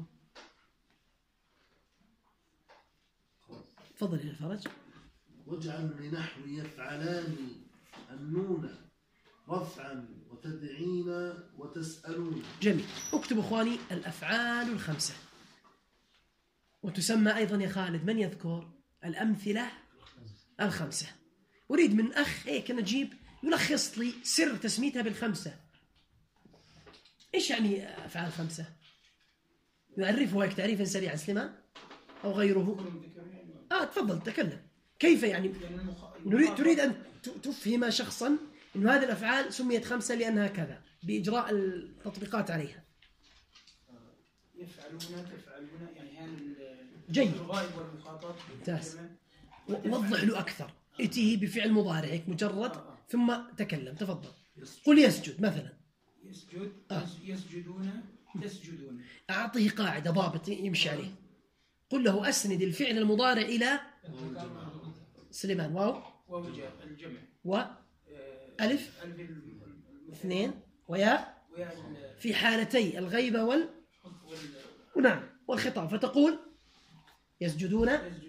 تفضل يا فرج. واجعل لنحو يفعلان النون رفعا وتدعين وتسألون. جميل. اكتبوا اخواني الافعال الخمسه. وتسمى ايضا يا خالد، من يذكر الامثله الخمسه؟ اريد من اخ هيك نجيب يلخص لي سر تسميتها بالخمسه. ايش يعني افعال خمسه؟ يعرفه هيك تعريفا سريعا سليمان او غيره. تفضل تكلم. كيف يعني تريد ان تفهم شخصا انه هذه الافعال سميت خمسه لانها كذا باجراء التطبيقات عليها. يفعلون تفعلون يعني هل جيد. الغائب والمخاطب. ممتاز. وضح له اكثر. اتيه بفعل مضارع هيك مجرد ثم تكلم. تفضل. قل يسجد مثلا. يسجد يسجدون تسجدون. اعطيه قاعده ضابط يمشي عليه. قل له اسند الفعل المضارع الى سليمان واو الجمع ألف اثنين وياء في حالتي الغيبة ونعم والخطاب. فتقول يسجدون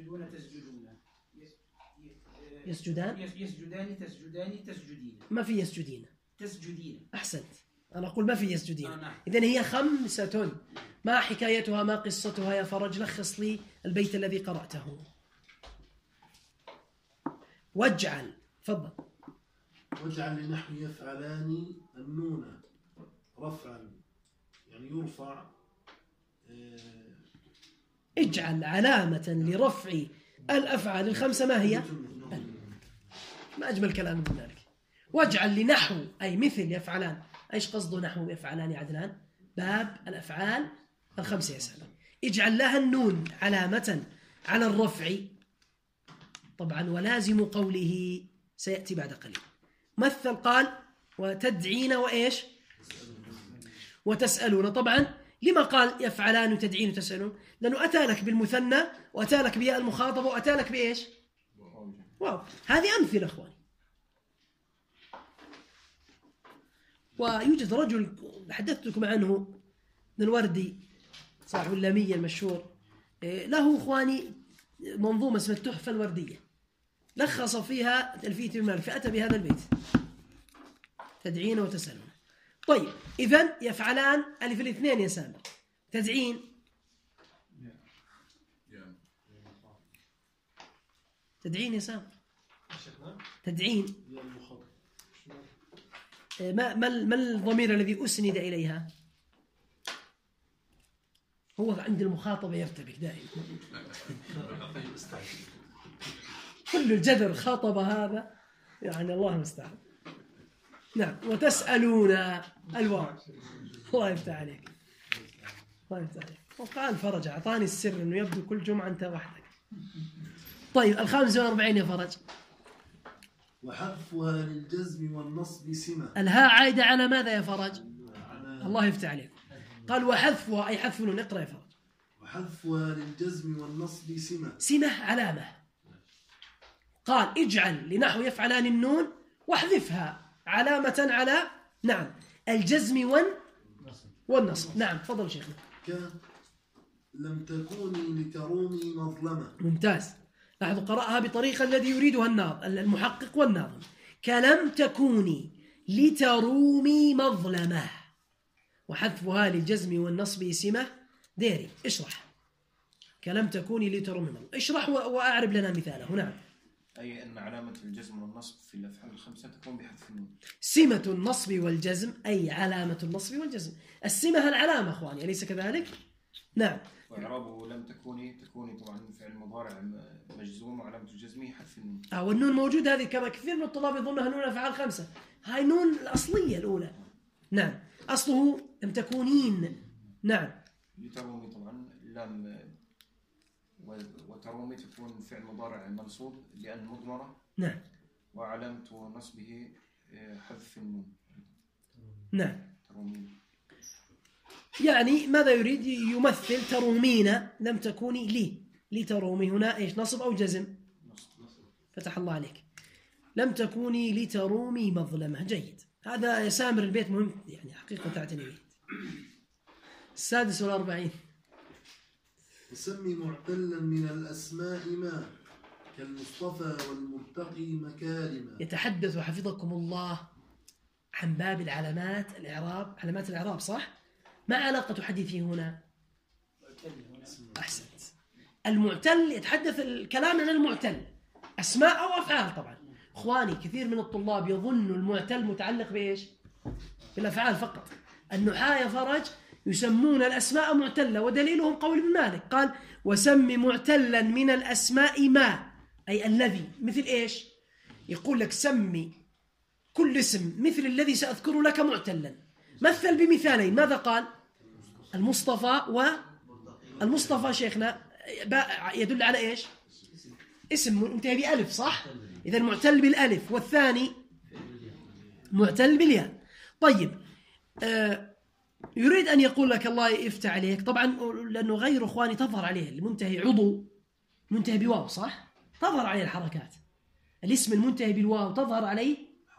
يسجدان تسجدين. ما في يسجدين. تسجدين. أحسنت. أنا أقول ما في يسجدين. نعم. إذن هي خمسة. ما حكايتها ما قصتها يا فرج؟ لخص لي البيت الذي قرأته. واجعل. تفضل. واجعل لنحو يفعلان النون رفعا يعني يرفع. اجعل علامة لرفع الأفعال الخمسة ما هي؟ ما أجمل كلام من ذلك. واجعل لنحو أي مثل يفعلان. ايش قصده نحو يفعلان يا عدنان؟ باب الأفعال الخمسة يا سلام. اجعل لها النون علامة على الرفع طبعا، ولازم قوله سيأتي بعد قليل. مثل قال وتدعين وإيش وتسألون. طبعا لما قال يفعلان وتدعين وتسألون؟ لأنه أتى لك بالمثنى وأتى لك بياء المخاطبة وأتى لك بإيش؟ واو. هذه أمثلة أخواني. ويوجد رجل حدثت لكم عنه من الوردي صاحب اللامية المشهور، له أخواني منظومة اسمها التحفة الوردية، لخص فيها تلفية المال فأتى بهذا البيت تدعين وتسألون. طيب إذن يفعلان ألف الاثنين يا سامر. تدعين تدعين يا سامر. تدعين ما الضمير الذي أسند إليها؟ هو عند المخاطبة يرتبك دائما. كل الجدر خاطب هذا يعني الله المستعان. نعم. وتسألون الواو. الله يفتح عليك. الله يفتح عليك. وقال فرج أعطاني السر إنه يبدو كل جمعة أنت وحدك. طيب 45 يا فرج. وحذفها للجزم والنصب سمة. الهاء عايدة على ماذا يا فرج؟ الله يفتح عليك. قال وحذفها أي حذف نون. اقرأ يا فرج. وحذفها للجزم والنصب سمة. سمة علامة. قال اجعل لنحو يفعلان النون واحذفها علامة على نعم الجزم والنصب. نعم تفضل شيخنا. لم تكوني لترومي مظلمة. ممتاز. لاحظوا قرأها بطريقة الذي يريدها المحقق والناظم. كلم تكوني لترومي مظلمة وحذفها للجزم والنصب سمة. ديري اشرح. كلم تكوني لترومي مظلمة. اشرح وأعرب لنا مثاله. نعم. أي أن علامة الجزم والنصب في الأفعال الخمسة تكون بحذف النون. سمة النصب والجزم أي علامة النصب والجزم. السمة العلامة أخواني أليس كذلك؟ نعم. وإعرابه لم تكوني طبعا فعل مضارع مجزوم وعلامة الجزم حذف النون. والنون موجود. هذه كما كثير من الطلاب يظنها نون أفعال خمسة. هاي نون الأصلية الأولى. نعم. أصله لم تكونين. نعم. لترومي طبعا اللام وترومي تكون فعل مضارع منصوب لأن مضمرة. نعم. وعلامة نصبه حذف النون. نعم. ترومين. يعني ماذا يريد؟ يمثل ترومين لم تكوني لترومي هنا إيش؟ نصب أو جزم؟ فتح الله عليك. لم تكوني لترومي مظلمة. جيد. هذا يا سامر البيت مهم يعني حقيقة تعتني به. 46. وسمي معتلا من الأسماء ما كالمصطفى والمرتقي مكارما. يتحدث حفظكم الله عن باب العلامات الإعراب، علامات الإعراب صح؟ ما علاقة حديثه هنا؟ أحسنت. المعتل يتحدث الكلام عن المعتل، أسماء أو أفعال. طبعا إخواني كثير من الطلاب يظن المعتل متعلق بإيش؟ بالأفعال فقط. النحاة يا فرج يسمون الأسماء معتلة، ودليلهم قول ابن مالك قال وسم معتلا من الأسماء ما، أي الذي. مثل إيش؟ يقول لك سمي كل اسم مثل الذي سأذكر لك معتلا. مثل بمثالين. ماذا قال؟ المصطفى. والمصطفى شيخنا يدل على إيش؟ اسم منتهي بألف صح؟ إذا معتل بالألف، والثاني معتل بالياء. طيب يريد أن يقول لك الله يفتح عليك، طبعا لأنه غير إخواني تظهر عليه المنتهي عضو منتهي بواو صح؟ تظهر عليه الحركات. الاسم المنتهي بالواو تظهر عليه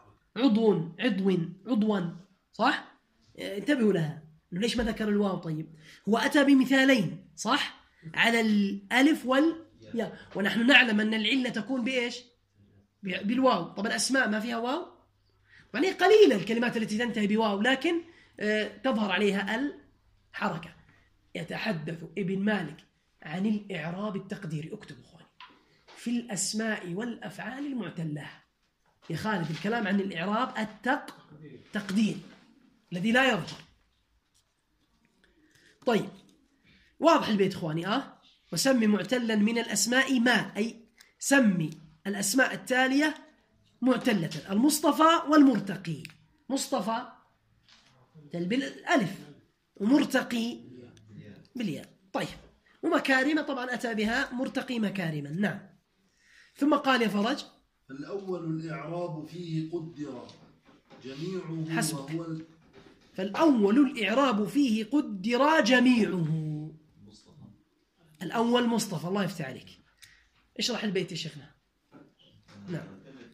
عضوا صح؟ انتبهوا لها. ليش ما ذكر الواو؟ طيب هو أتى بمثالين صح؟ على الألف والياء، ونحن نعلم أن العلة تكون بإيش؟ بالواو. طبعا الأسماء ما فيها واو، يعني قليلة الكلمات التي تنتهي بواو لكن تظهر عليها الحركة. يتحدث ابن مالك عن الإعراب التقديري. اكتبوا اخواني في الأسماء والأفعال المعتلة. يا خالد الكلام عن الإعراب التقدير الذي لا يظهر. طيب واضح البيت اخواني؟ وسمي معتلا من الأسماء ما، أي سمي الأسماء التالية معتلة. المصطفى والمرتقي. مصطفى بالألف ومرتقي بالياء. طيب ومكارم طبعا أتى بها مرتقي مكارما. نعم. ثم قال يا فرج الأول الإعراب فيه قدر جميعه حسبك. وهو فالأول الإعراب فيه قدر جميعه. الأول مصطفى. الله يفتح عليك. اشرح البيت يا شيخنا. نعم.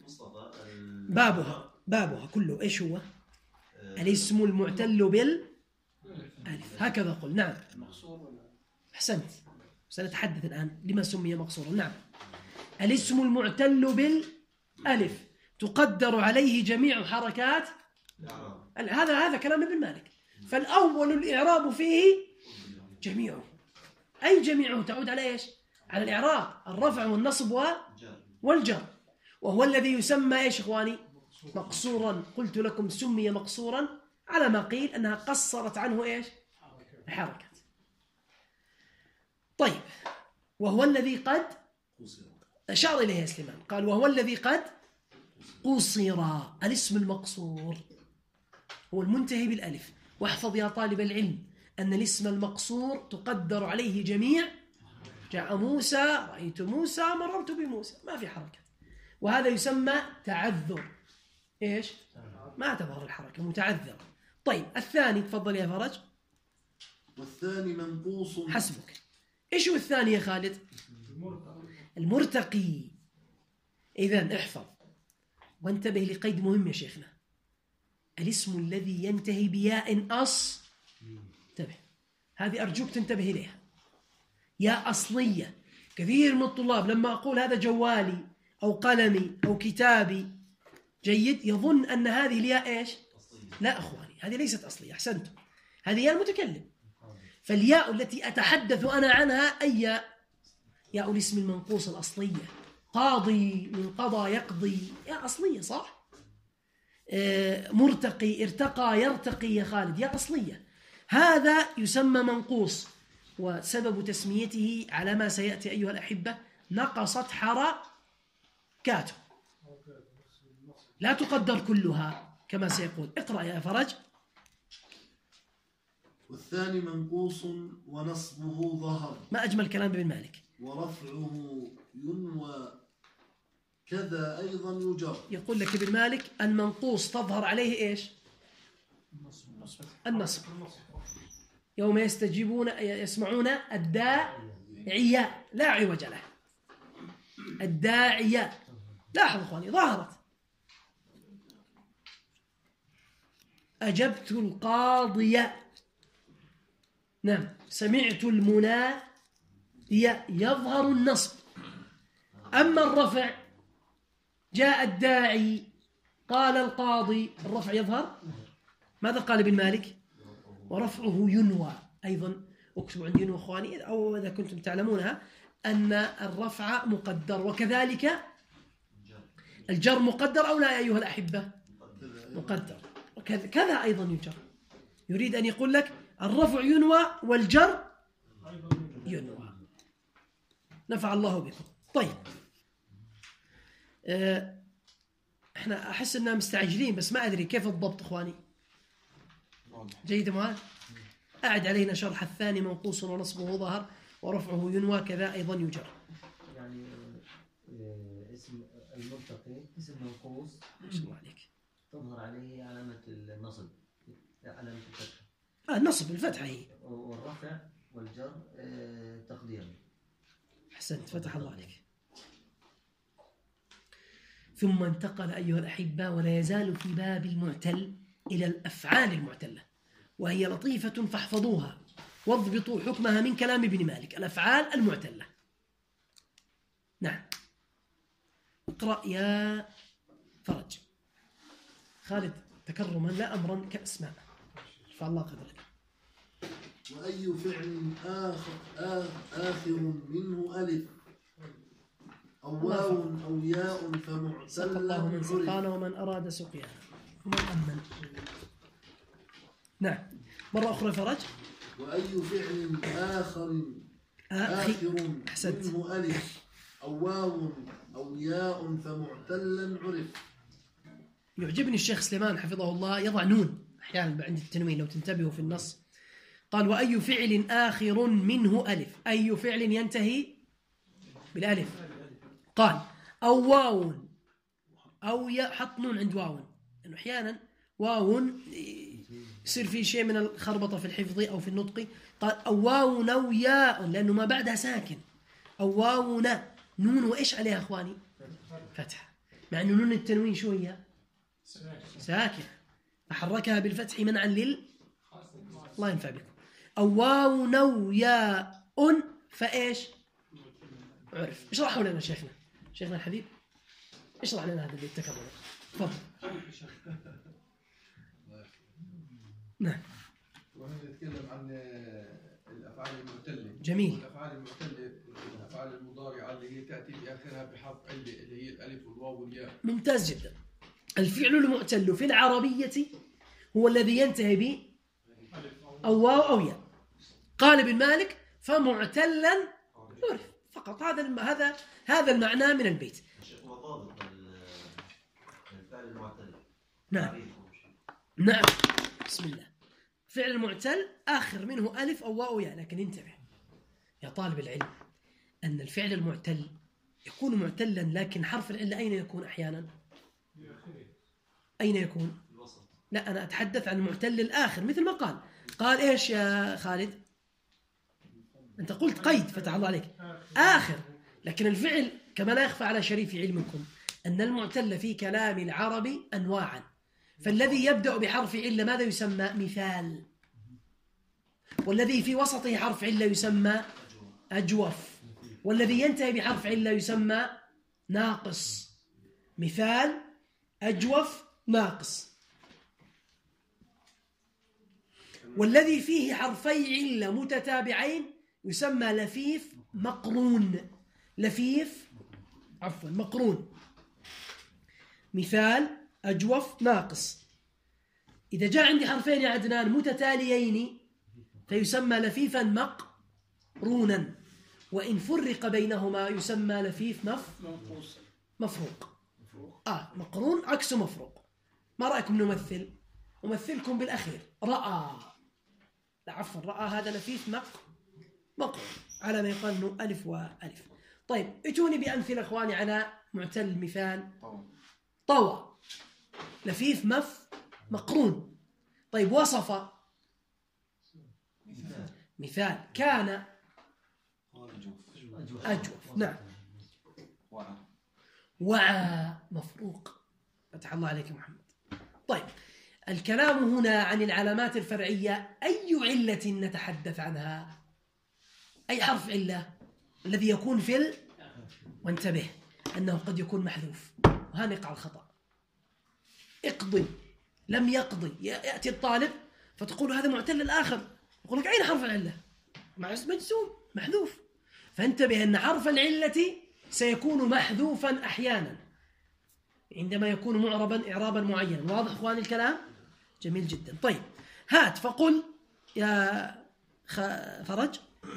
بابها كله إيش هو؟ الاسم المعتل بالألف. هكذا قل. نعم. أحسنت. سنتحدث الآن لما سمي مقصورا. نعم. الاسم المعتل بالألف تقدر عليه جميع حركات هذا كلام ابن مالك. فالأول الإعراب فيه جميعه. أي جميعه تعود على إيش؟ على الإعراب، الرفع والنصب والجر، وهو الذي يسمى إيش إخواني؟ مقصورا. قلت لكم سمي مقصورا على ما قيل أنها قصرت عنه إيش؟ الحركة. طيب وهو الذي قد أشار إليه سليمان قال وهو الذي قد قصر. الاسم المقصور هو المنتهي بالألف. واحفظ يا طالب العلم أن الاسم المقصور تقدر عليه جميع. جاء موسى، رأيت موسى، مررت بموسى، ما في حركة. وهذا يسمى تعذر. إيش؟ ما تظهر الحركة، متعذر. طيب الثاني تفضل يا فرج. والثاني منقوص. حسبك. إيش هو الثاني يا خالد؟ المرتقي. إذن احفظ وانتبه لقيد مهم يا شيخنا. الاسم الذي ينتهي بياء انتبه، هذه أرجوك تنتبه إليها. ياء أصلية. كثير من الطلاب لما أقول هذا جوالي أو قلمي أو كتابي جيد يظن أن هذه الياء إيش؟ لا أخواني، هذه ليست أصلية. أحسنتم، هذه ياء المتكلم. فالياء التي أتحدث أنا عنها أي ياء؟ ياء الاسم المنقوص الأصلية. قاضي من قضى يقضي، ياء أصلية صح؟ مرتقي، ارتقى، يرتقي يا خالد، ياء أصلية. هذا يسمى منقوص، وسبب تسميته على ما سيأتي أيها الأحبة نقصت حركاته، لا تقدر كلها كما سيقول. اقرأ يا فرج. والثاني منقوص ونصبه ظهر ما أجمل كلام ابن مالك. ورفعه ينوى كذا أيضا يجر. يقول لك ابن مالك المنقوص تظهر عليه إيش؟ النصب. يوم يستجيبون يسمعون الداعية لا عوج له. الداعية لاحظوا اخواني ظهرت. أجبت القاضية. نعم. سمعت المنادي يظهر النصب. أما الرفع جاء الداعي قال القاضي الرفع يظهر. ماذا قال ابن مالك؟ ورفعه ينوى. أيضا اكتبوا عندي ينوى اخواني أو إذا كنتم تعلمونها أن الرفع مقدر وكذلك الجر مقدر أو لا يا أيها الأحبة؟ مقدر. كذا أيضا يجر. يريد أن يقول لك الرفع ينوى والجر ينوى. نفع الله بكم. طيب احنا أحس أننا مستعجلين بس ما أدري كيف الضبط اخواني. جيد معاذ؟ أعد علينا شرح الثاني منقوص ونصبه ظهر ورفعه ينوى كذا أيضا يجر. يعني اسم الملتقي اسم منقوص ما شاء الله عليك. تظهر عليه علامة النصب علامة الفتح. النصب الفتحة هي. والرفع والجر تقديرا. أحسنت فتح الله عليك. ثم انتقل أيها الأحبة ولا يزال في باب المعتل إلى الأفعال المعتلة وهي لطيفة فاحفظوها واضبطوا حكمها من كلام ابن مالك. الأفعال المعتلة. نعم. اقرأ يا فرج. خالد تكرما لا أمرا كأسماء. رفع الله قدرك. وأي فعل آخر منه ألف أو واو أو ياء سقى الله من فمعتل سقانا ومن أراد سقيانا ومن أمن. نعم. مرة أخرى فرج. وأي فعل آخر أحسنت. منه ألف أو واو أو ياء فمعتلا عرف. يعجبني الشيخ سليمان حفظه الله يضع نون أحيانا عند التنوين لو تنتبهوا في النص. قال وأي فعل آخر منه ألف. أي فعل ينتهي بالألف. قال أو واو أو ياء. حط نون عند واو لأنه أحيانا واو يصير في شيء من الخربطة في الحفظ أو في النطق. قال أو واو أو ياء لأنه ما بعدها ساكن. أو واو نون وإيش عليها أخواني؟ فتح. مع أنه نون التنوين شو هي؟ ساكن. فحركها بالفتح منعا الله ينفع بكم. أو واو أو ياء فإيش؟ عرف. اشرحوا لنا شيخنا الحبيب اشرح لنا هذا اللي التكرر. تفضل. نعم. ونحن نتكلم عن الأفعال المعتلة. جميل. الأفعال المعتلة الأفعال المضارعة اللي هي تأتي بآخرها بحرف علة اللي هي الألف والواو والياء. ممتاز جدا. الفعل المعتل في العربية هو الذي ينتهي ب أو واو أو ياء. قال ابن مالك فمعتلا عرف فقط. هذا المعنى من البيت. وضابط الفعل المعتل. نعم. بسم الله. فعل المعتل آخر منه ألف أو واو ياء. لكن انتبه يا طالب العلم أن الفعل المعتل يكون معتلا لكن حرف العلة أين يكون أحيانا؟ أين يكون؟ لا أنا أتحدث عن المعتل الآخر مثل ما قال إيش يا خالد؟ أنت قلت قيد فتح الله عليك آخر. لكن الفعل كما لا يخفى على شريف علمكم أن المعتل في كلام العرب أنواعا. فالذي يبدأ بحرف علة ماذا يسمى؟ مثال. والذي في وسطه حرف علة يسمى أجوف. والذي ينتهي بحرف علة يسمى ناقص. مثال أجوف ناقص. والذي فيه حرفي علة متتابعين يسمى لفيف مقرون. مقرون. مثال أجوف ناقص. إذا جاء عندي حرفين يا عدنان متتاليين فيسمى لفيفا مقرونا. وإن فرق بينهما يسمى لفيف مفروق. مقرون عكس مفروق. ما رأيكم نمثلكم بالأخير؟ رأى لا عفوا، رأى هذا لفيف مقروء على ما يقال أنه ألف وألف. طيب اتوني بأمثلة إخواني على معتل. مثال طوى، لفيف مقرون. طيب وصف، مثال كان أجوف. نعم. وعى مفروق. فتح الله عليك يا محمد. طيب الكلام هنا عن العلامات الفرعية، أي علة نتحدث عنها؟ أي حرف علة الذي يكون في وانتبه أنه قد يكون محذوف، وها نقع الخطأ. اقضي، لم يقضي، يأتي الطالب فتقول هذا معتل الآخر، يقول لك أين حرف العلة؟ مجزوم محذوف. فانتبه أن حرف العلة سيكون محذوفا أحيانا عندما يكون معربا إعرابا معينا. واضح إخواني الكلام؟ جميل جدا. طيب هات فقل يا فرج.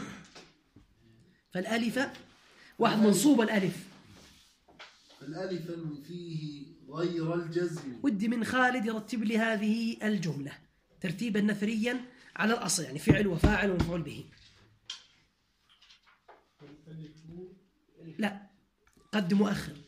فالألف واحد منصوب الألف. فالألف فيه غير الجزم. ودي من خالد يرتب لي هذه الجملة ترتيبا نثريا على الأصل، يعني فعل وفاعل ومفعول به. لا قدم وأخر.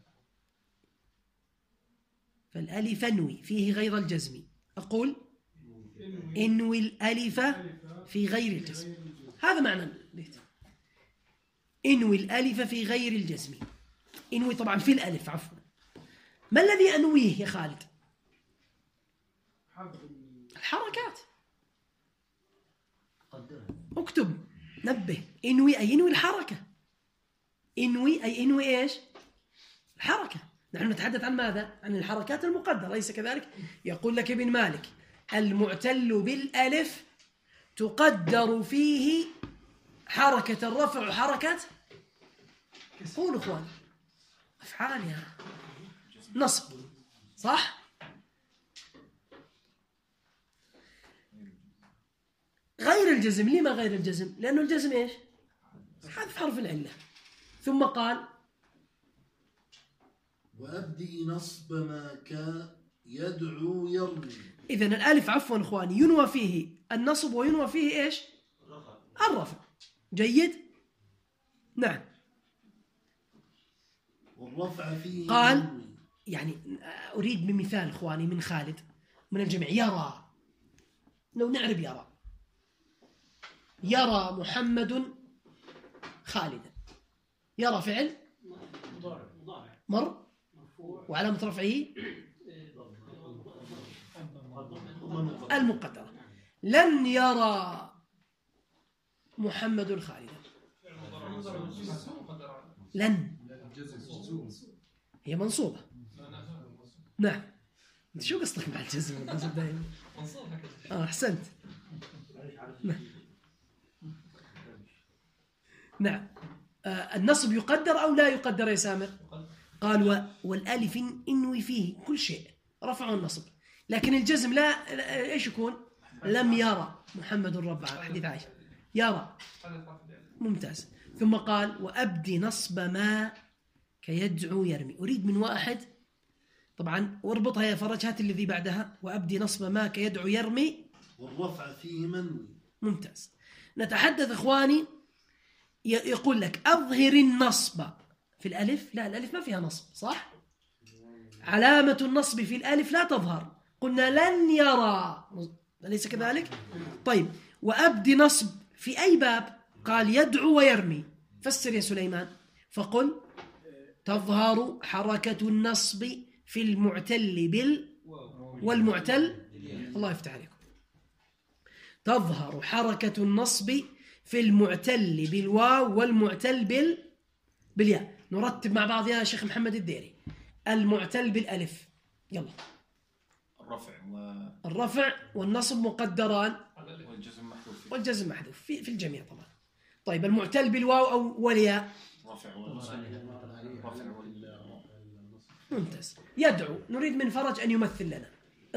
فالألف انوي فيه غير الجزم. أقول انوي الألف في غير الجزم. هذا معنى البيت. انوي الألف في غير الجزم. انوي طبعا في الألف، عفوا. ما الذي أنويه يا خالد؟ الحركات. اكتب، نبه. انوي أي انوي الحركة. انوي أي انوي إيش؟ الحركة. نحن نتحدث عن ماذا؟ عن الحركات المقدرة، ليس كذلك؟ يقول لك ابن مالك المعتل بالألف تقدر فيه حركة الرفع وحركة، قولوا اخوان، أفعال يا نصب، صح؟ غير الجزم. لما غير الجزم؟ لأنه الجزم إيش؟ حذف حرف العلة. ثم قال وأبدي نصب ما يدعو يرمي. إذن الألف عفوا إخواني ينوى فيه النصب وينوى فيه إيش؟ الرفع. جيد؟ نعم. والرفع فيه قال ينوي. يعني أريد بمثال إخواني من خالد من الجميع. يرى، لو نعرف يرى محمد خالدا. يرى فعل مر وعلامة رفعه المقدرة. لن يرى محمد خالدا. لن هي منصوبة. نعم. انت شو قصدك مع الجزم والنصب دائما؟ احسنت. نعم. النصب يقدر أو لا يقدر يا سامر؟ قال والألف انوي فيه كل شيء، رفع النصب. لكن الجزم لا، ايش يكون؟ لم يرى محمد ربع، حديث عائشة. يرى، ممتاز. ثم قال وأبدي نصب ما كيدعو يرمي. أريد من واحد طبعا، واربطها يا فرج، هات الذي بعدها. وأبدي نصب ما كيدعو يرمي والرفع فيه منوي. ممتاز. نتحدث إخواني، يقول لك أظهر النصب في الألف. لا، الألف ما فيها نصب، صح؟ علامة النصب في الألف لا تظهر. قلنا لن يرى، أليس كذلك؟ طيب وأبدي نصب في أي باب؟ قال يدعو ويرمي. فسر يا سليمان. فقل تظهر حركة النصب في المعتل والمعتل. الله يفتح عليكم. تظهر حركة النصب في المعتل بالواو والمعتل بالياء. نرتب مع بعض يا شيخ محمد الديري. المعتل بالألف، يلا. الرفع والنصب مقدران، والجزم محذوف في الجميع طبعا. طيب المعتل بالواو أو والياء؟ ممتاز. يدعو، نريد من فرج أن يمثل لنا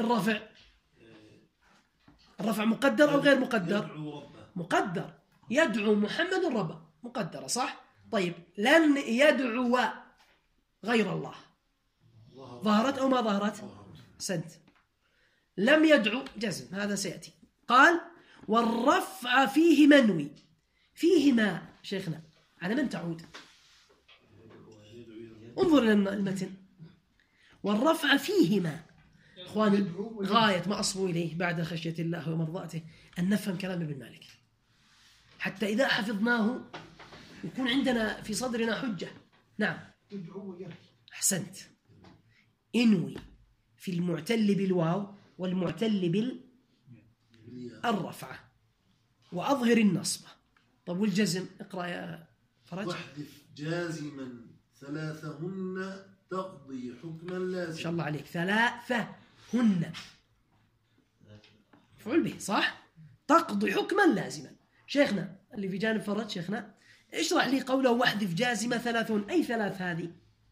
الرفع مقدر أو غير مقدر؟ مقدر. يدعو محمد ربه، مقدرة، صح؟ طيب لن يدعو غير الله، ظهرت أو ما ظهرت؟ سنت. لم يدعو جزم، هذا سيأتي. قال والرفع فيه منوي. فيه ما شيخنا على من تعود؟ انظر إلى المتن. والرفع فيه ما. إخواني غاية ما أصبوا إليه بعد خشية الله ومرضاته أن نفهم كلام ابن مالك، حتى إذا حفظناه يكون عندنا في صدرنا حجة. نعم أحسنت. انوي في المعتل بالواو والمعتل بالرفعة وأظهر النصبة. طب والجزم؟ اقرأ يا فرج. واحذف جازما ثلاثهن تقضي حكما لازما. إن شاء الله عليك. ثلاثهن مفعول به صح؟ تقضي حكما لازما. شيخنا اللي في جانب فرج، شيخنا اشرح لي قوله واحذف جازمة ثلاثون. أي ثلاث هذه؟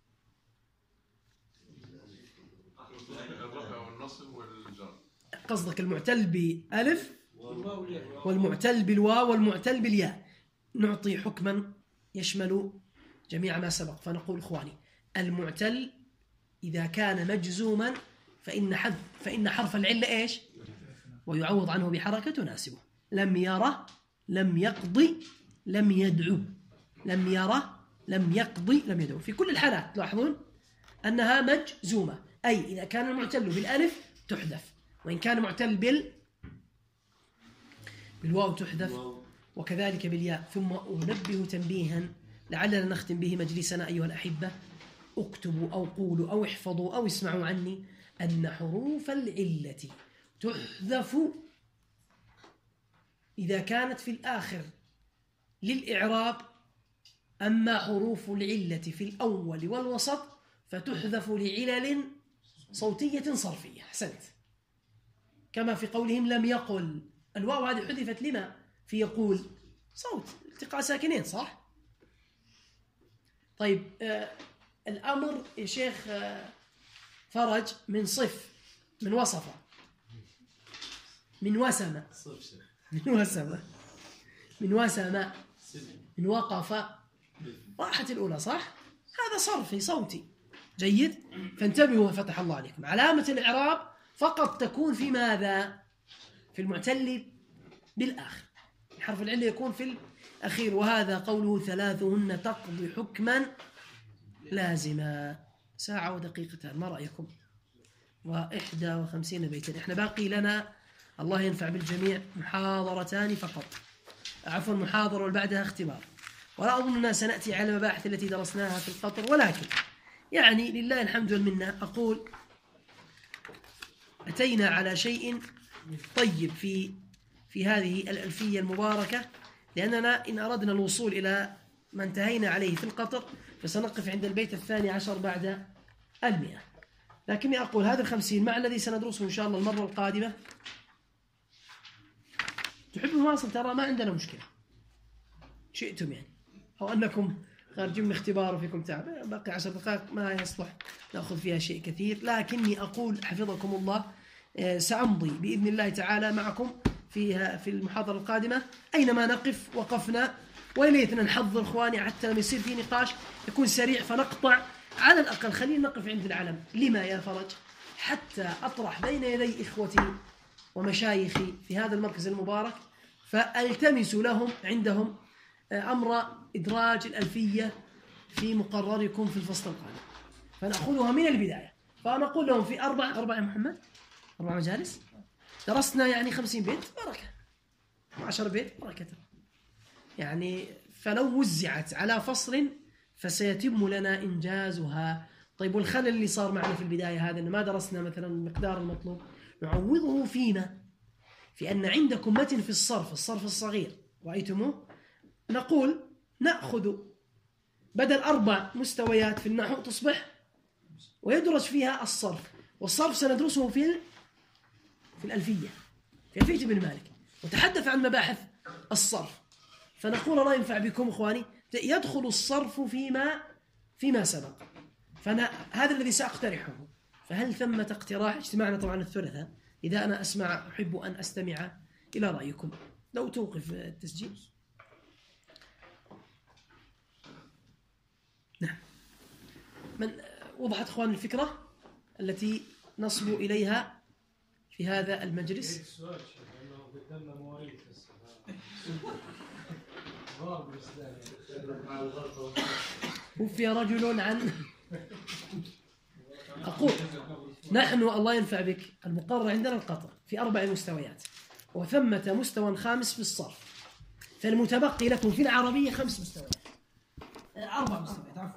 الرفع والنصب والجر. قصدك المعتل بألف والمعتل بالواو والمعتل بالياء. نعطي حكما يشمل جميع ما سبق. فنقول إخواني المعتل إذا كان مجزوما فإن حرف العلة إيش؟ ويعوض عنه بحركة تناسبه. لم يره، لم يقضي، لم يدعو. لم يره، لم يقضي، لم يدعو. في كل الحالات تلاحظون أنها مجزومة، أي إذا كان المعتل بالألف تحذف، وإن كان معتل بالواو تحذف، وكذلك بالياء. ثم أنبه تنبيها لعلنا نختم به مجلسنا أيها الأحبة. اكتبوا أو قولوا أو احفظوا أو اسمعوا عني أن حروف العلة تحذف إذا كانت في الآخر للإعراب، أما حروف العلة في الأول والوسط فتحذف لعلل صوتية صرفية. أحسنت. كما في قولهم لم يقل، الواو هذه حذفت لما؟ في يقول صوت التقاء ساكنين صح؟ طيب الأمر يا شيخ فرج من صف، من وصفة، من وسمة، من وسمة، من وسمة، من وقف، راحت الأولى صح؟ هذا صرفي صوتي جيد. فانتبهوا فتح الله عليكم. علامة الإعراب فقط تكون في ماذا؟ في المعتل بالآخر. حرف العلة يكون في الأخير. وهذا قوله ثلاثهن تقضي حكما لازما. ساعة ودقيقتان، ما رأيكم؟ 51 بيتا. احنا باقي لنا الله ينفع بالجميع محاضرتان فقط، عفوا محاضرة وبعدها اختبار. ولا أظننا سنأتي على المباحث التي درسناها في القطر، ولكن يعني لله الحمد والمنة. أقول أتينا على شيء طيب في هذه الألفية المباركة، لأننا إن أردنا الوصول إلى ما انتهينا عليه في القطر فسنقف عند البيت 12 بعد 100. لكني أقول هذا 50 مع الذي سندرسه إن شاء الله المرة القادمة. تحبوا نواصل؟ ترى ما عندنا مشكلة، شئتم يعني، أو أنكم خارجين من اختبار وفيكم تعب، باقي 10 دقائق ما يصلح نأخذ فيها شيء كثير. لكني أقول حفظكم الله سأمضي بإذن الله تعالى معكم في المحاضرة القادمة أينما نقف وقفنا، وليتنا نحضر إخواني حتى لما يصير في نقاش يكون سريع فنقطع. على الأقل خلينا نقف عند العلم. لما يا فرج؟ حتى أطرح بين يدي إخوتي ومشايخي في هذا المركز المبارك فألتمس لهم عندهم أمر إدراج الألفية في مقرركم في الفصل القادم، فنأخذها من البداية. فنقول لهم في أربع يا محمد، 4 مجالس درسنا يعني 50 بيت بركة، 10 بيت بركة يعني. فلو وزعت على فصل فسيتم لنا إنجازها. طيب والخلل اللي صار معنا في البداية هذا أن ما درسنا مثلا المقدار المطلوب، نعوضه فيما في أن عندكم متن في الصرف الصغير رأيتموه، نقول نأخذ بدل 4 مستويات في النحو تصبح ويدرج فيها الصرف، والصرف سندرسه في الألفية، في ألفية ابن مالك، وتحدث عن مباحث الصرف. فنقول الله ينفع بكم إخواني يدخل الصرف فيما سبق. هذا الذي سأقترحه. فهل ثمة اقتراح؟ اجتماعنا طبعا الثلاثاء، إذا أنا أحب أن أستمع إلى رأيكم. لو توقف التسجيل. نعم. من وضحت إخوان الفكرة التي نصبو إليها في هذا المجلس؟ السؤال لأنه قدامنا مواريث وفي رجل عن أقول نحن الله ينفع بك المقرر عندنا القطر في 4 مستويات، وثمة مستوى خامس في الصرف، فالمتبقي لكم في العربية 5 مستويات 4 مستويات عفوا.